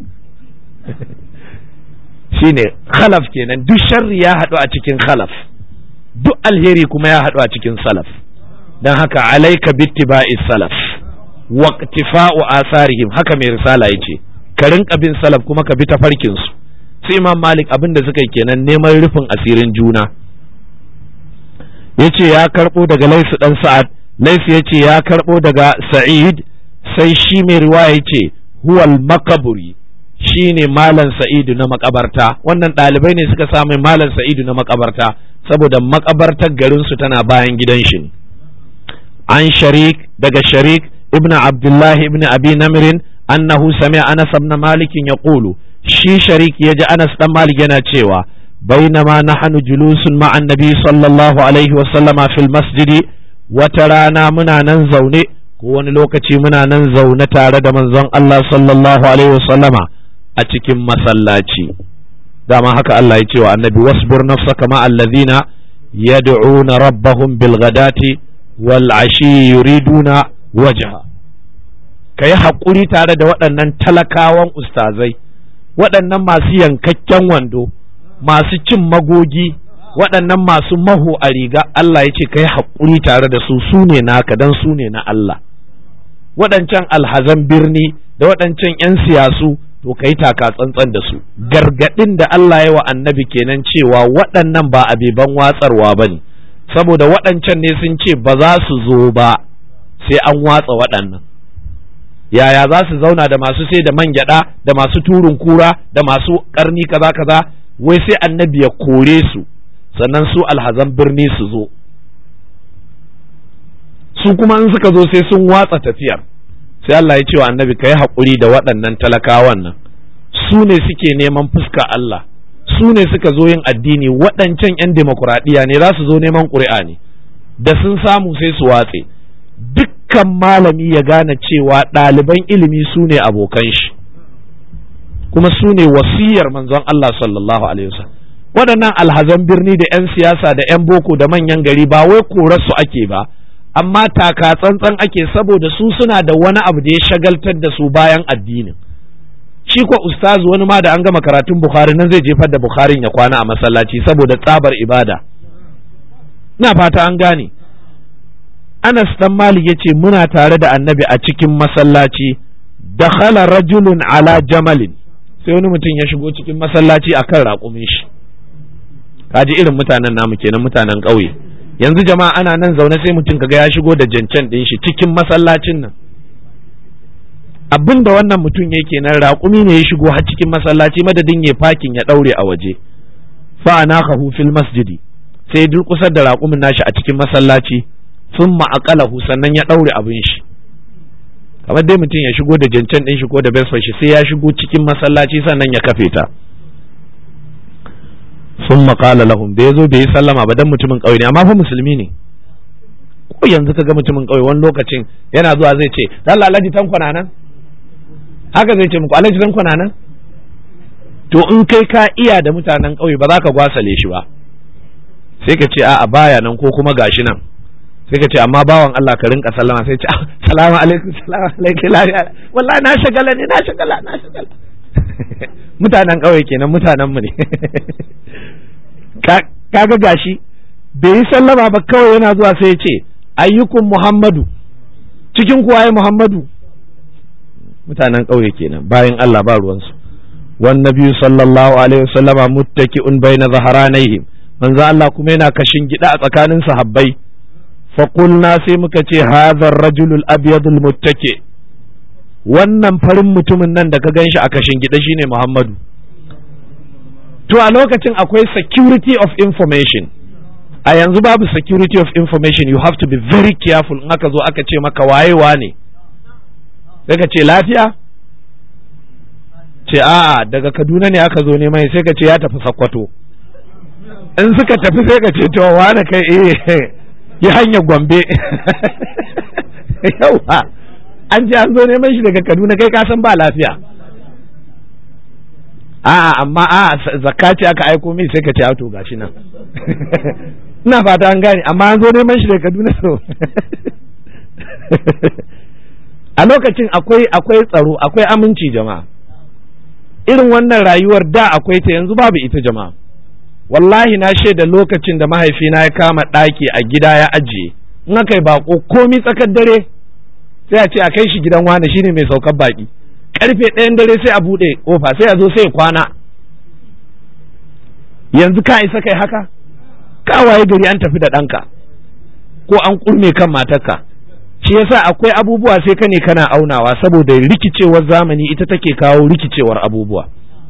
shine khalaf kenan, duk sharri ya haɗu a cikin khalaf, duk alheri kuma ya haɗu a cikin salaf. dan haka alaika bittiba'is salaf wa iktifa'u asarihim, haka mai risala yace ka rinka bin salaf kuma ka bi tafarkin su. sai Imam Malik abin da suka yi kenan, neman rufin asirin juna. yace ya karbo daga Laisu dan Sa'ad, Laisu yace ya karbo daga Sa'id, sai shi mai riwaya yace huwal makaburi, shine malam Sa'idu na makabarta. wannan ɗalibai ne suka samu malam Sa'idu na makabarta saboda makabartar garin su tana bayan gidan shi ne. an Sharik, daga Sharik ibn Abdullah ibn Abi Namr annahu sami'a Anas ibn Malik yaqulu, shi Sharik yaji Anas dan Malik yana cewa bainama nahnu julusun ma'an nabi sallallahu alaihi wa sallama fil masjidi, wata rana muna nan zaune ko wani lokaci muna nan zaune tare da manzon Allah sallallahu alaihi wa sallama a cikin masallaci. dama haka Allah ya ce wa annabi wasbur nafsaka ma alladhina yad'una rabbahum bil ghadati wal ashi yuriduna wajha. kai hakuri tare da waɗannan talakawan ustazai, waɗannan masu yankakken wando, masu cin magogi, waɗannan masu maho a riga. Allah ya ce kai hakuri tare da su, su ne naka dan su ne na Allah. waɗancan alhazan birni da waɗancan 'yan siyasu, to kai taka tsantsan da su. gargadin da Allah ya wa annabi kenan cewa waɗannan ba abeban watsarwa ba ne, saboda waɗancan ne sun ce ba za su zo ba sai an watsa waɗannan. yaya za su zauna da masu sai da man gyaɗa, da masu turun kura, da masu ƙarni kaza kaza, wai sai annabi ya kore su sannan su alhazan birni su zo, su kuma in suka zo sai sun watsa tafiyar. sai Allah ya ce wa annabi ka yi haƙuri da waɗannan talakawan nan, su ne suke neman fuska Allah, su ne suka zo yin addini. waɗancan 'yan demokuraɗiyya ne, za su zo neman ƙuri'a ne, da sun samu sai su watse. dukkan malami ya gane cewa ɗaliban ilimi su ne abokan shi, kuma su ne wasiyar manzon Allah sallallahu alaihi wasallam. waɗannan alhazan birni da 'yan siyasa da 'yan boko da manyan gari ba wai korarsu ake ba, amma taka tsantsan ake, saboda su suna da wani abu da ya shagaltar da su bayan addinin. shi ko ustazu wani ma da an gama karatun Bukhari nan zai jefar da Bukharin ya kwana a masallaci saboda tsabar ibada. ina fata an gane. Anas dan Malik yace muna tare da annabi a cikin masallaci, dakhala rajulun ala jamalin, sai wani mutum ya shigo cikin masallaci akan raƙumin shi. kaji irin mutanen namu kenan, mutanen ƙauye. yanzu jama'a ana nan zaune sai mutum kaga ya shigo da jancan ɗin shi cikin masallacin nan. abin da wannan mutum yake nan, raƙumi ne ya shigo har cikin masallaci, madadin ya fakin ya ɗaure a waje. fa anakahu fil masjidi, sai durƙusar da raƙumin nashi a cikin masallaci, thumma aqalahu, sannan ya ɗaure abin shi. kamar dai mutum ya shigo da jancan ɗin shi ko da besfa shi, sai ya shigo cikin masallaci sannan ya kafe ta. thumma qala lahum, da yazo bai sallama ba dan mutumin ƙauye ne, amma fa musulmi ne. ko yanzu kaga mutumin ƙauye wani lokacin yana zuwa zai ce Allah Alhaji Tanko na nan, haka zai ce muku Alhaji Tanko na nan. to in kai ka iya da mutanen ƙauye ba za ka gwasale shi ba, sai ka ce a'a baya nan ko kuma gashi nan, sai ka ce amma bawan Allah ka rinka sallama, sai ce salamu alaikum, salamu alaikum, wallahi na shagala ne, na shagala. mutanen ƙauye kenan, mutanen mu ne. kaga gashi bai yi sallama ba, kawai yana zuwa sai ya ce ayyukum Muhammadu, cikin kuwa ya Muhammadu. mutanen ƙauye kenan, bayan Allah ba ruwansu. wan nabiyyu sallallahu alaihi wasallama muttaki'un baina zaharanayhim, manzo Allah kuma yana kashin gida a tsakanin sahabbai. fa qulna, sai muka ce hadha ar-rajulul abyadul muttaki, wannan farin mutumin nan da ka ganshi a kashin gida shine Muhammadu. to a lokacin akwai security of information, a yanzu babu security of information. You have to be very careful. in aka zo aka ce maka wayewa ne, sai ka ce lafiya, ce a'a daga Kaduna ne aka zo neman, sai ka ce ya tafi Sokoto. in suka tafi sai ka ce to wane kai yi hanyar Gombe. yawa an ce an zo neman shi daga Kaduna, kai ka san ba lafiya. amma zakka ce aka aiko min, sai ka ce to gashi nan. ina fata an gane, amma an zo neman shi daga Kaduna. so a lokacin akwai tsaro, akwai aminci jama'a. Irin wannan rayuwar da akwai ta, yanzu babu ita jama'a. Wallahi na shaida lokacin da mahaifina ya kama ɗaki a gida ya ajiye, in aka yi bako komi tsakar dare sai a ce a kai shi gidan wani shine mai saukar baki, karfe 1 dare sai a buɗe kofa sai a zo sai kwana. Yanzu ka isa kai haka? Ka waye gari an tafi da ɗanka ko an kurme kan matarka. Shi yasa akwai abubuwa sai ka ne kana aunawa, saboda rikicewar zamani ita take kawo rikicewar abubuwa.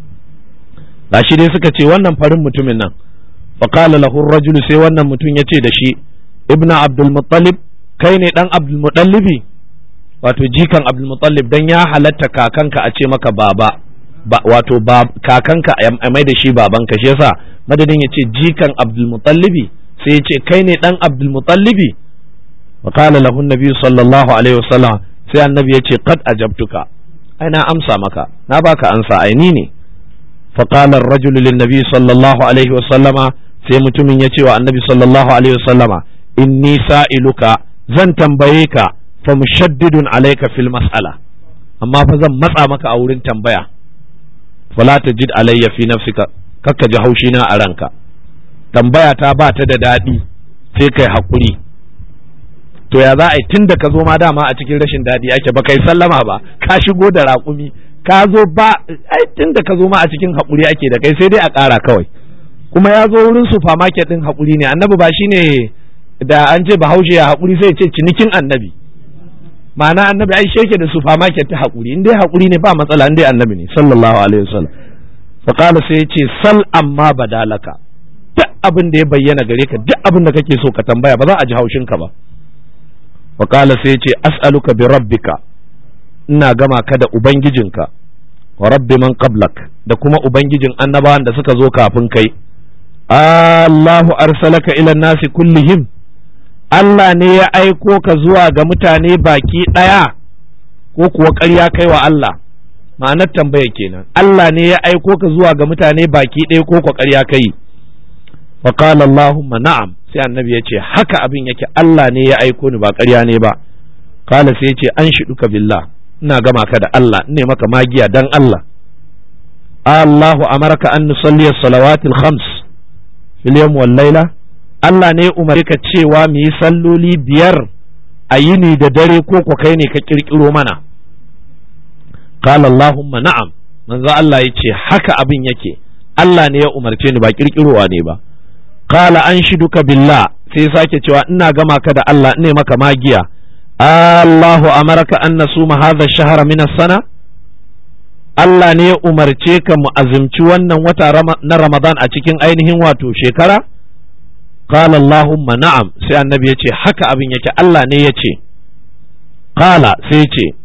Gashi dai suka ce wannan farin mutumin nan, faqala lahu ar-rajulu, sai wannan mutum ya ce da shi, ibn Abdul Muttalib, kai ne dan Abdul Muttalibi, wato jikan Abdul Muttalib, dan ya halatta kakanka a ce maka baba, wato kakanka a mai da shi babanka. Shi yasa madadin ya ce jikan Abdul Muttalibi sai ya ce kai ne dan Abdul Muttalibi. faqala lahu an-nabi sallallahu alaihi wasallam, sai annabi ya ce qad ajabtuka, ai na amsa maka, na baka ansa, ai ni ne. faqala ar-rajulu lin-nabi sallallahu alaihi wasallama, sai mutumin ya ce wa annabi sallallahu alaihi wasallama, inni sa'iluka, zan tambaye ka, fa mushaddidun alayka fil mas'ala, amma fa zan matsa maka a wurin tambaya. fala tajid alayya fi nafsika, kakka ji haushi na a ranka, tambaya ta ba ta da daɗi, sai kai hakuri. To ya za a yi, tun da ka zo ma dama a cikin rashin daɗi ake, ba kai sallama ba, ka shigo da raƙumi, ka zo ba, ai tun da ka zo ma a cikin haƙuri ake da kai, sai dai a ƙara kawai. Kuma ya zo wurin supermarket ɗin haƙuri ne, annabi ba shine da an ce bahaushe ya haƙuri sai ce cinikin annabi, ma'ana annabi ai sheke da supermarket ta haƙuri, in dai haƙuri ne ba matsala, in dai annabi ne sallallahu alaihi wasallam. faqala sai ya ce sal amma badalaka, duk abin da ya bayyana gare ka, duk abin da kake so ka tambaya, ba za a ji haushin ka ba. faqala sai ya ce as'aluka bi rabbika, ina gama ka da ubangijinka, wa rabbi man qablak, da kuma ubangijin annabawan da suka zo kafin kai. Allahu arsalaka ila nasi kullihim, Allah ne ya aiko ka zuwa ga mutane baki ɗaya, ko kuwa ƙarya kai wa Allah? Ma'anar tambaya kenan, Allah ne ya aiko ka zuwa ga mutane baki ɗaya ko kuwa ƙarya kai? fa qala Allahumma na'am, sai annabi ya ce haka abin yake, Allah ne ya aiko ni ba ƙarya ne ba. Kala sai ya ce an shiduka billah, ina gama ka da Allah, ne maka magiya dan Allah. Allahu amaraka an nusalli as-salawatil khams fil yawm wal layla, Allah ne umarce ka cewa mu yi salloli 5 a yini da dare, ko ko kai ne ka kirkiro mana? Qala Allahumma na'am, manzo Allah ya ce haka abin yake, Allah ne ya umarce ni ba kirkirowa ne ba. Qala anshiduka billah, sai sake cewa ina gama ka da Allah, ne maka magiya. Allahu amaraka an nasuma hadha ash-shahra min as-sana, Allah ne ya umarce ka mu azumci wannan wata na Ramadan a cikin ainihin wato shekara? Qala Allahumma na'am, sai annabi ya ce haka abin yake, Allah ne ya ce. Qala sai ya ce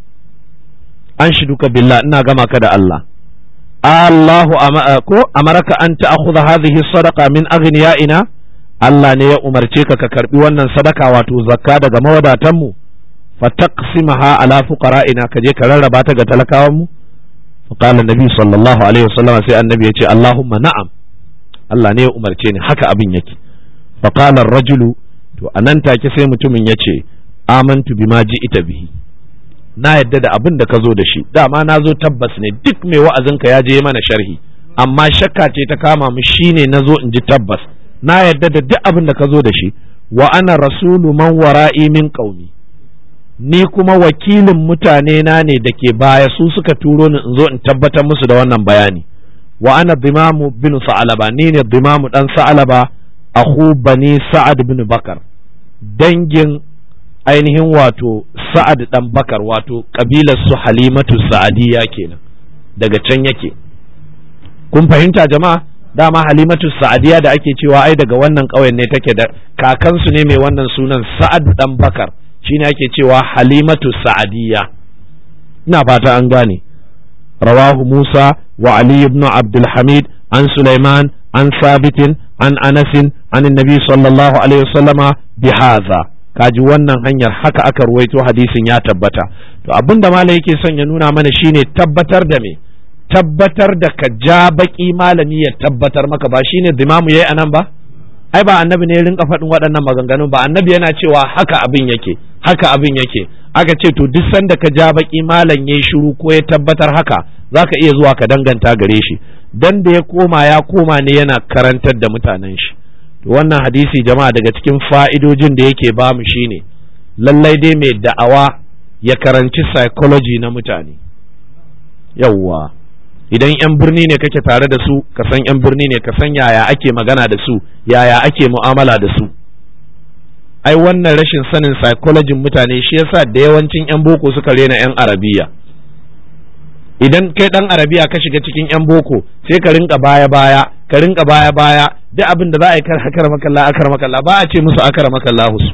anshiduka billah, ina gama ka da Allah. Allahu amaraka an ta'khudha hadhihi sadaqa min aghniyaina, Allah ne ya umarce ka ka karbi wannan sadaka wato zakka daga mawadatan mu, fataqsimaha ala fuqara'ina, ka je ka rarraba ta ga talakawan mu. faqala nabi sallallahu alaihi wasallam, sai annabi ya ce Allahumma na'am, Allah ne ya umarce ni, haka abin yake. faqala ar-rajulu, to anan take sai mutumin ya ce amantu bima ji'ita bihi, na yadda da abin da ka zo da shi, dama na zo tabbas ne, duk mai wa'azinka ya je mana sharhi, amma shakka ce ta kama mu, shine na zo in ji tabbas, na yadda da duk abin da ka zo da shi. Wa ana rasulu man wara'i min qaumi, ni kuma wakilin mutane na ne da ke baya, su suka turo ni in zo in tabbatar musu da wannan bayani. Wa ana Dimamu bin Sa'alaba, ni ne Dimamu dan Sa'alaba, akhu bani Sa'ad bin Bakar, dangin ainihin wato Sa'ad dan Bakar, wato kabilar su Halimatu Sa'adiyya kenan, daga can yake. Kun fahimta jama'a? Dama Halimatu Sa'adiyya da ake cewa ai daga wannan ƙauyen ne take, da kakansu ne mai wannan sunan Sa'ad dan Bakar, shine ake cewa Halimatu Sa'adiyya. Ina fata an gane. Rawahu Musa wa Ali ibn Abdul Hamid an Sulaiman an Sabitin an Anasin an Nabi sallallahu alaihi wasallama bihaza. Kaji wannan hanyar haka aka ruwaito hadisin ya tabbata. To abinda malai yake son ya nuna mana shine tabbatar da me? Tabbatar da ka ja baki malami ya tabbatar maka, ba shine Dimamu yayi anan ba? Ai ba annabi ne ya rinka faɗin waɗannan maganganun ba, annabi yana cewa haka abin yake, haka abin yake, aka ce to duk sanda ka ja baki malam yayi shiru ko ya tabbatar haka zaka iya zuwa ka danganta gare shi, dan da ya koma ne yana karantar da mutanen shi. To wannan hadisi jama'a daga cikin fa'idojin da yake ba mu shine lallai dai mai da'awa ya karanci psychology na mutane. Yawwa, idan 'yan birni ne kake tare da su ka san 'yan birni ne, ka san yaya ake magana da su, yaya ake mu'amala da su. Ai wannan rashin sanin psychology mutane shi yasa da yawancin 'yan boko suka rena 'yan arabiya. Idan kai dan arabiya ka shiga cikin 'yan boko sai ka rinka baya baya duk abin da za a yi akar makalla ba a ce musu akar makalla su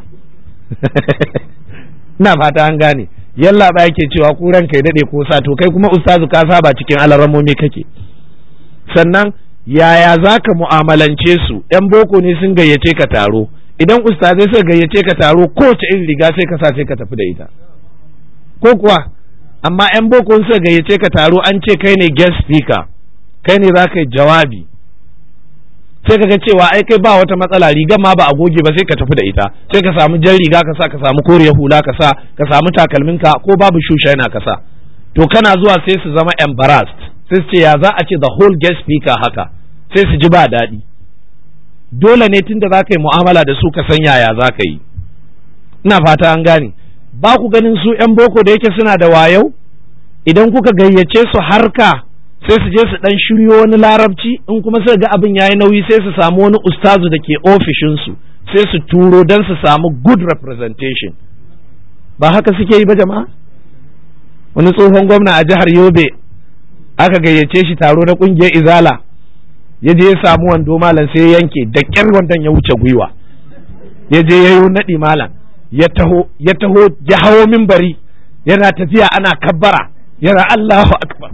ina fata an gane. Yalla ba yake cewa ku ranka ya dade ko sa, to kai kuma ustazu ka saba cikin alarammomi kake. Sannan yaya zaka mu'amalance su? 'Yan boko ne sun gayyace ka taro, idan ustazai suka gayyace ka taro kowace irin riga sai ka sa sai ka tafi da ita, ko kuwa? Amma 'yan boko suka gayyace ka taro an ce kai ne guest speaker, kai ne za ka yi jawabi, sai ka ga cewa ai kai ba wata matsala, rigar ma ba a goge ba sai ka tafi da ita, sai ka samu jan riga ka sa, ka samu koriyar hula ka sa, ka samu takalminka ko babu shusha yana ka sa. To kana zuwa sai su zama embarrassed, sai su ce ya za a ce the whole guest speaker haka, sai su ji ba daɗi. Dole ne tunda za ka yi mu'amala da su ka san yaya za ka yi. Ina fata an gane. Ba ku ganin su 'yan boko da yake suna da wayau, idan kuka gayyace su harka sai su je su dan shiryo wani larabci, in kuma suka ga abin yayi nauyi sai su samu wani ustazu da ke ofishinsu sai su turo don su samu good representation. Ba haka suke yi ba jama'a? Wani tsohon gwamna a jihar Yobe aka gayyace shi taro na kungiyar Izala, ya je ya samu wando malam sai ya yanke da ƙyar wandon ya wuce gwiwa, ya je ya yi naɗi malam, ya taho ya hawo minbari yana tafiya ana kabbara yana Allahu akbar.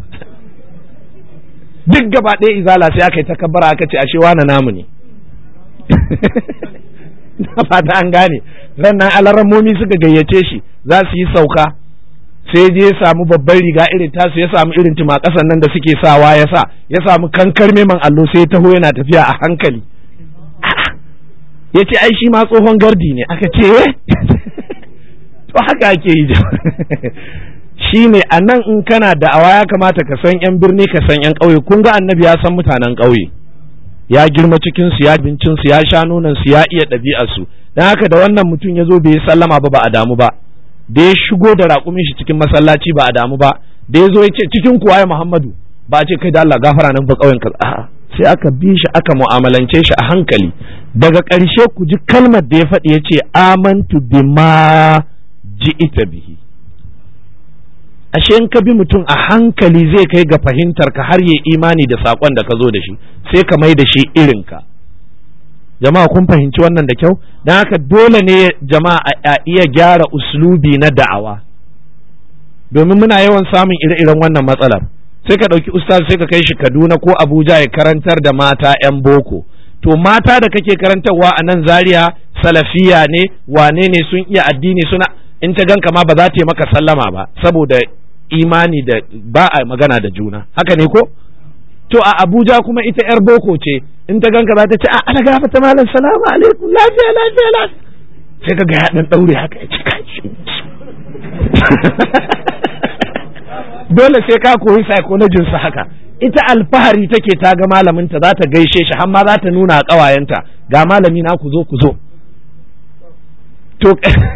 Duk gaba ɗaya Izala sai aka yi ta kabbara, aka ce ashe wani namu ne. Na fata an gane. Rannan alarammomi suka gayyace shi za su yi sauka, sai je ya samu babban riga irin tasu, ya samu irin tumakasan nan da suke sawa, ya samu kankar meman allo, sai ya taho yana tafiya a hankali. Ya ce ai shi ma tsohon gardi ne, aka ce to haka ake yi. Shi ne a nan in kana da'awa ya kamata ka san 'yan birni ka san 'yan ƙauye. Kun ga annabi ya san mutanen ƙauye, ya girma cikinsu, ya bincinsu, ya sha nonansu, ya iya ɗabi'arsu. Don haka da wannan mutum ya zo bai yi sallama ba a damu ba, da ya shigo da raƙumin shi cikin masallaci ba a damu ba, da ya zo ya ce cikin kuwa ya Muhammadu, ba a ce kai da Allah gafara nan ba ƙauyen ka, a'a sai aka bi shi aka mu'amalance shi a hankali. Daga ƙarshe ku ji kalmar da ya faɗi, ya ce amantu bima ji'ita bihi. Ashe in ka bi mutum a hankali zai kai ga fahimtar ka har ya imani da saƙon da ka zo da shi, sai ka mai da shi irinka. Jama'a kun fahimci wannan da kyau? Don haka dole ne jama'a a iya gyara uslubi na da'awa, domin muna yawan samun ire-iren wannan matsalar. Sai ka ɗauki ustaz sai ka kai shi Kaduna ko Abuja ya karantar da mata 'yan boko. To mata da kake karantarwa a nan Zaria salafiya ne, wane ne, sun iya addini, suna in ta ganka ma ba za ta yi maka sallama ba saboda imani da ba a magana da juna, haka ne ko? To a Abuja kuma ita 'yar boko ce, in ta ganka za ta ce a ana gafa ta malam, salamu alaikum, lafiya, sai ka ga ya dan daure haka ya ci kaci. Dole sai ka koyi psychology sa haka. Ita alfahari take ta ga malaminta, za ta gaishe shi, har ma za ta nuna a ƙawayenta, ga malami na ku zo. To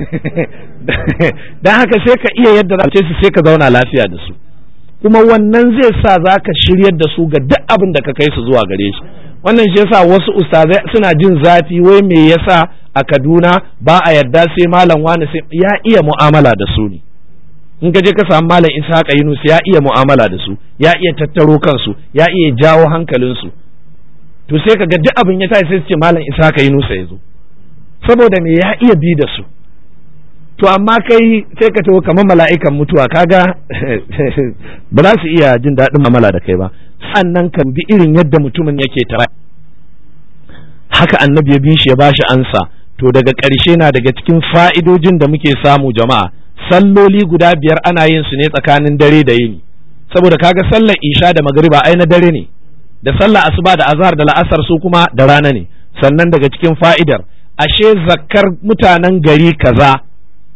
dan haka sai ka iya yadda za su sai ka zauna lafiya da su, kuma wannan zai sa za ka shiryar da su ga duk abin da ka kai su zuwa gare shi. Wannan shi yasa wasu ustazai suna jin zafi, wai me yasa a Kaduna ba a yarda sai malam wani, sai ya iya mu'amala da su ne. In ka je ka samu malam Ishaqa Yunus ya iya mu'amala da su, ya iya tattaro kansu, ya iya jawo hankalinsu. To sai ka ga duk abin ya tashi sai su ce malam Ishaqa Yunus ya zo, saboda me ya iya bi da su. To amma kai sai ka taho kamar mala'ikan mutuwa, kaga ba za su iya jin daɗin mu'amala da kai ba. Sannan kan bi irin yadda mutumin yake tara, haka annabi ya bi shi ya bashi ansa. To daga ƙarshe na daga cikin fa'idojin da muke samu jama'a, salloli guda 5 ana yin su ne tsakanin dare da yini, saboda kaga sallar isha da magriba ai na dare ne, da sallar asuba da azhar da la'asar su kuma da rana ne. Sannan daga cikin fa'idar, ashe zakkar mutanen gari kaza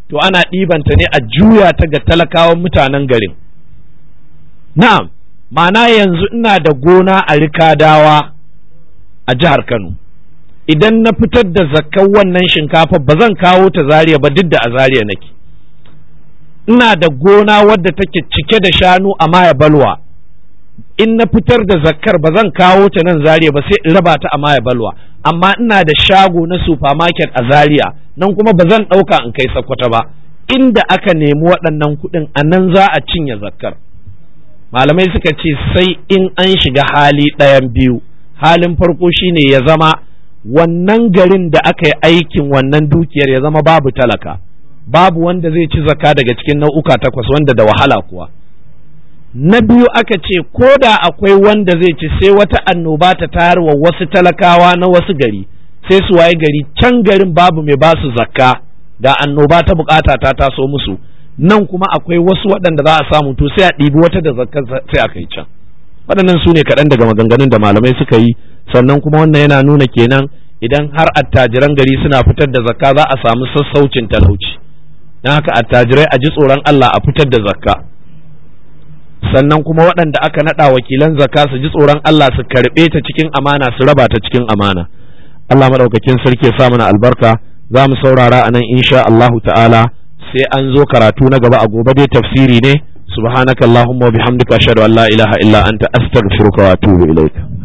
to ana ɗibanta ne a juya ta ga talakawan mutanen garin. Na'am, ma'ana yanzu ina da gona a Rikadawa a jihar Kano, idan na fitar da zakkar wannan shinkafa ba zan kawo ta Zaria ba duk da a Zaria nake. Ina da gona wadda take cike da shanu a Maya Balwa, in na fitar da zakkar ba zan kawo ta nan Zaria ba sai in raba ta a Maya Balwa, amma ina da shago na supermarket a Zaria, nan kuma ba zan ɗauka in kai Sokoto ba. Inda aka nemi waɗannan kuɗin a nan za a cinye zakkar. Malamai suka ce sai in an shiga hali ɗayan biyu. Halin farko shine ya zama wannan garin da aka yi aikin wannan dukiyar ya zama babu talaka, babu wanda zai ci zakka daga cikin nau'uka 8 wanda da wahala kuwa. Na biyu aka ce ko da akwai wanda zai ci sai wata annoba ta tayarwa wasu talakawa na wasu gari, sai su waye gari can garin babu mai ba su zakka, ga annoba ta bukata ta taso musu, nan kuma akwai wasu waɗanda za a samu, to sai a ɗibi wata da zakka sai a kai can. Waɗannan su ne kaɗan daga maganganun da malamai suka yi. Sannan kuma wannan yana nuna kenan idan har attajiran gari suna fitar da zakka za a samu sassaucin talauci, don haka attajirai a ji tsoron Allah a fitar da zakka. Sannan kuma waɗanda aka naɗa wakilan zakka su ji tsoron Allah su karɓe ta cikin amana, su raba ta cikin amana. Allah maɗaukakin sarki ya sa mana albarka. Za mu saurara a nan insha Allahu ta'ala, sai an zo karatu na gaba. A gobe dai tafsiri ne. Subhanakallahumma wa bihamdika ashhadu an la ilaha illa anta astaghfiruka wa atubu ilaik.